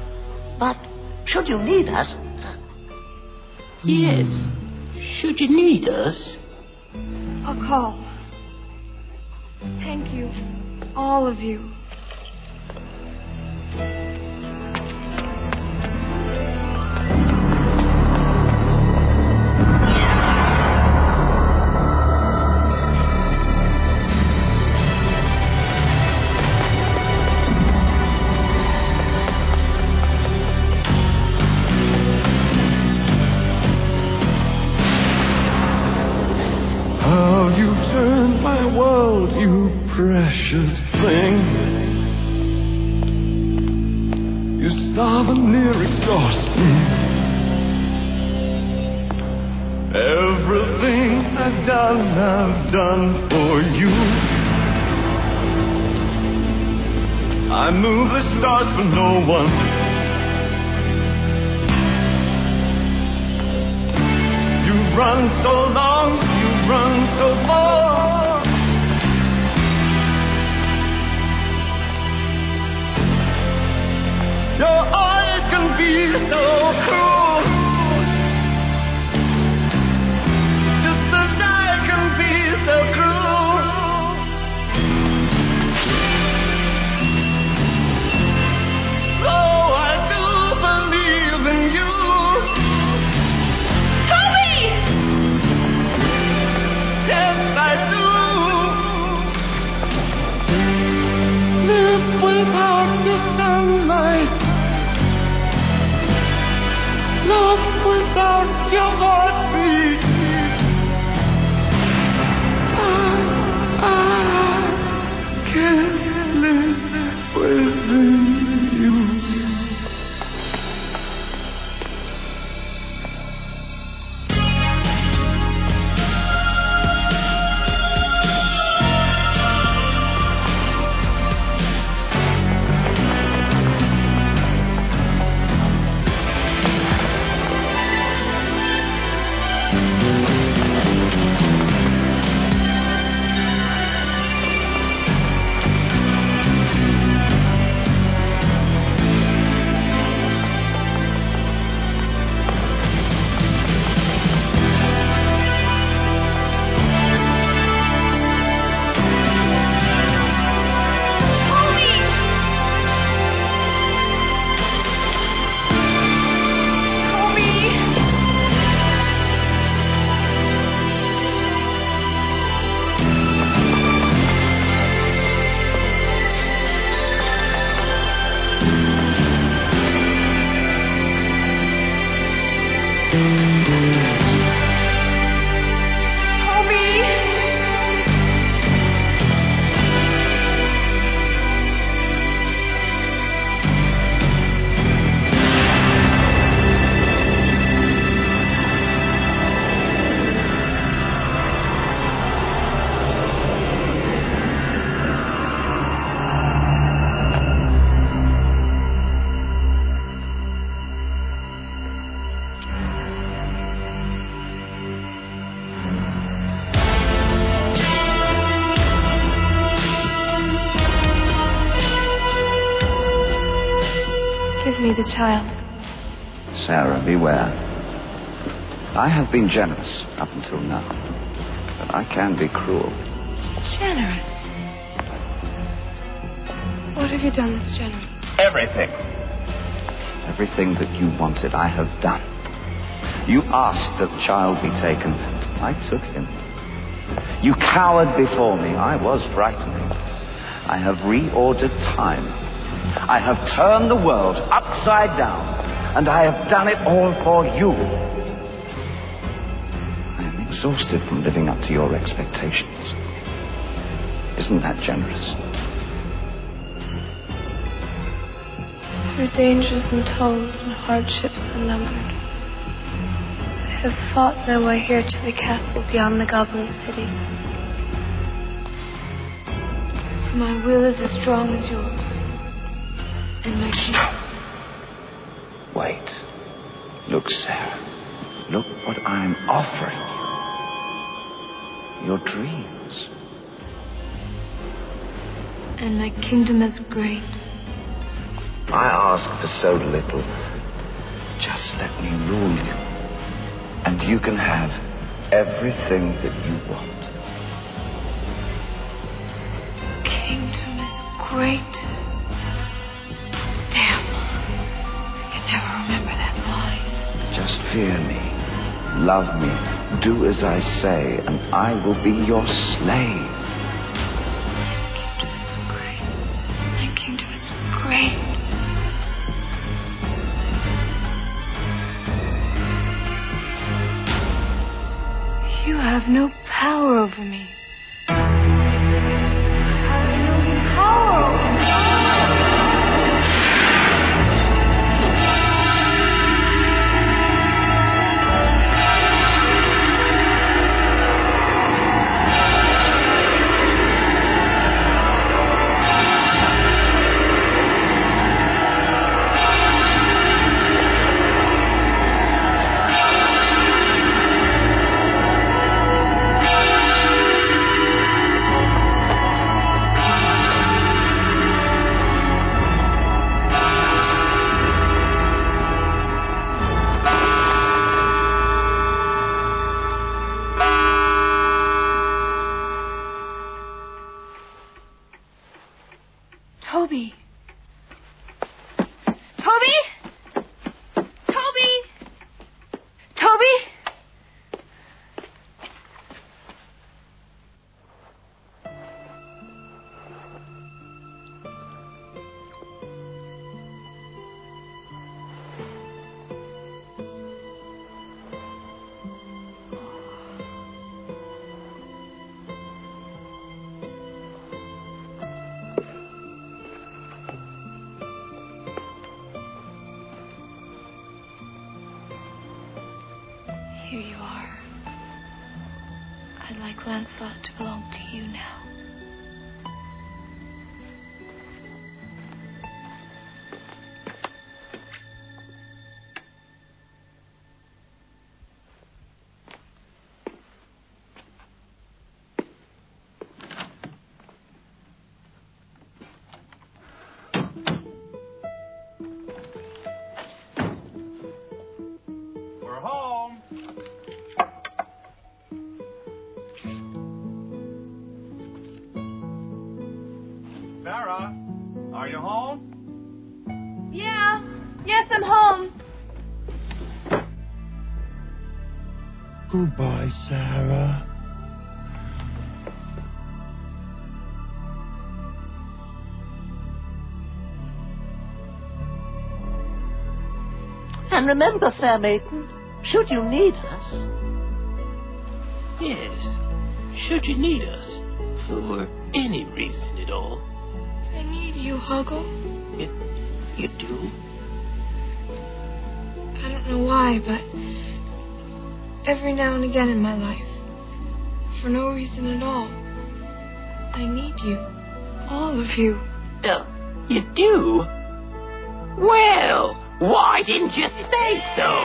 But should you need us... Yes. Should you need us? I'll call. Thank you. All of you. Precious thing, you starve and near exhaust me. Everything I've done, I've done for you. I move the stars for no one. run so long, you've run so far. Your eyes can be so cruel. Just the night can be so cruel. Oh, I do believe in you. Toby! Yes, I do. Live without the sunlight. Love without your heartbeat. I, I can't live within you. Me the child. Sarah, beware. I have been generous up until now, but I can be cruel. Generous? What have you done that's generous? Everything. Everything that you wanted, I have done. You asked that the child be taken. I took him. You cowered before me. I was frightened. I have reordered time. I have turned the world upside down, and I have done it all for you. I am exhausted from living up to your expectations. Isn't that generous? Through dangers untold and hardships unnumbered, I have fought my way here to the castle beyond the Goblin City. For my will is as strong as yours. And my Stop. Wait. Look, Sarah. Look what I'm offering you. Your dreams. And my kingdom is great. I ask for so little. Just let me rule you. And you can have everything that you want. Kingdom is great. Damn. I can never remember that line. Just fear me. Love me. Do as I say, and I will be your slave. My kingdom is great. You have no power over me. You have no power over me. Toby. Toby? Toby? Toby? Here you are. I'd like Lancelot to belong to you now. We're home. Sarah, are you home? Yeah. Yes, I'm home. Goodbye, Sarah. And remember, fair maiden, should you need us... Yes. Should you need us for any reason at all. I need you, Hoggle. You, you do? I don't know why, but every now and again in my life, for no reason at all, I need you. All of you. Uh, you do? Well, why didn't you say so?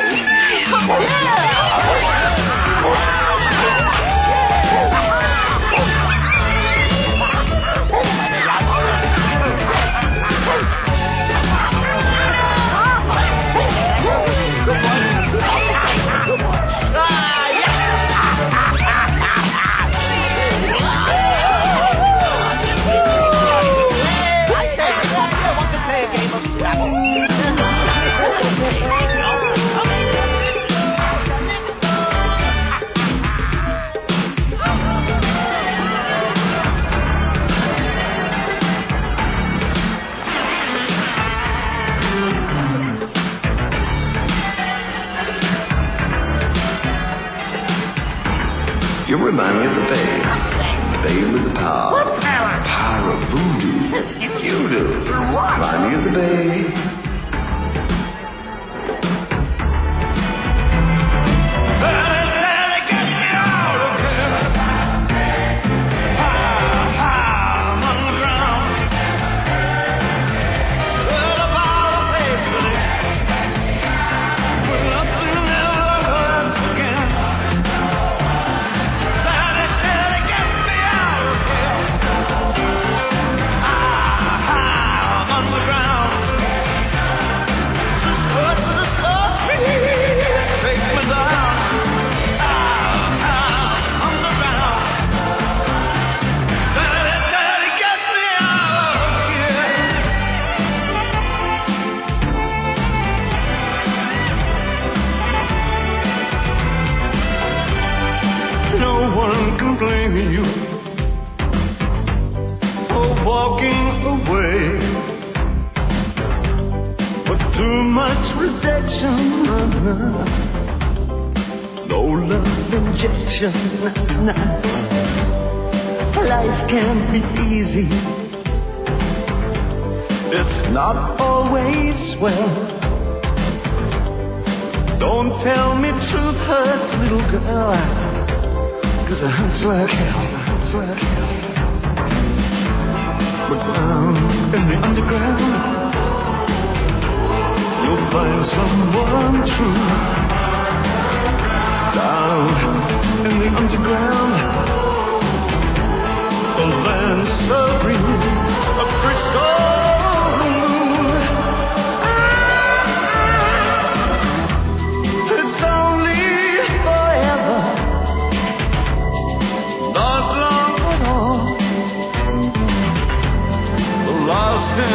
You remind me of the Bay. The Bay with the power. What power? Power of voodoo. You do. Remind me of the Bay. blame you for walking away. But too much rejection, no love injection. Life can't be easy, it's not always well. Don't tell me truth hurts, little girl, 'cause it hurts like hell, it hurts like hell. But down in the underground, you'll find someone true. Down in the underground, a land so green, a crystal moon. It's only forever, not long at all. The lost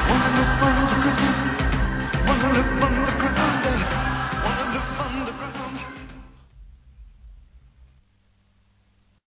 wonderful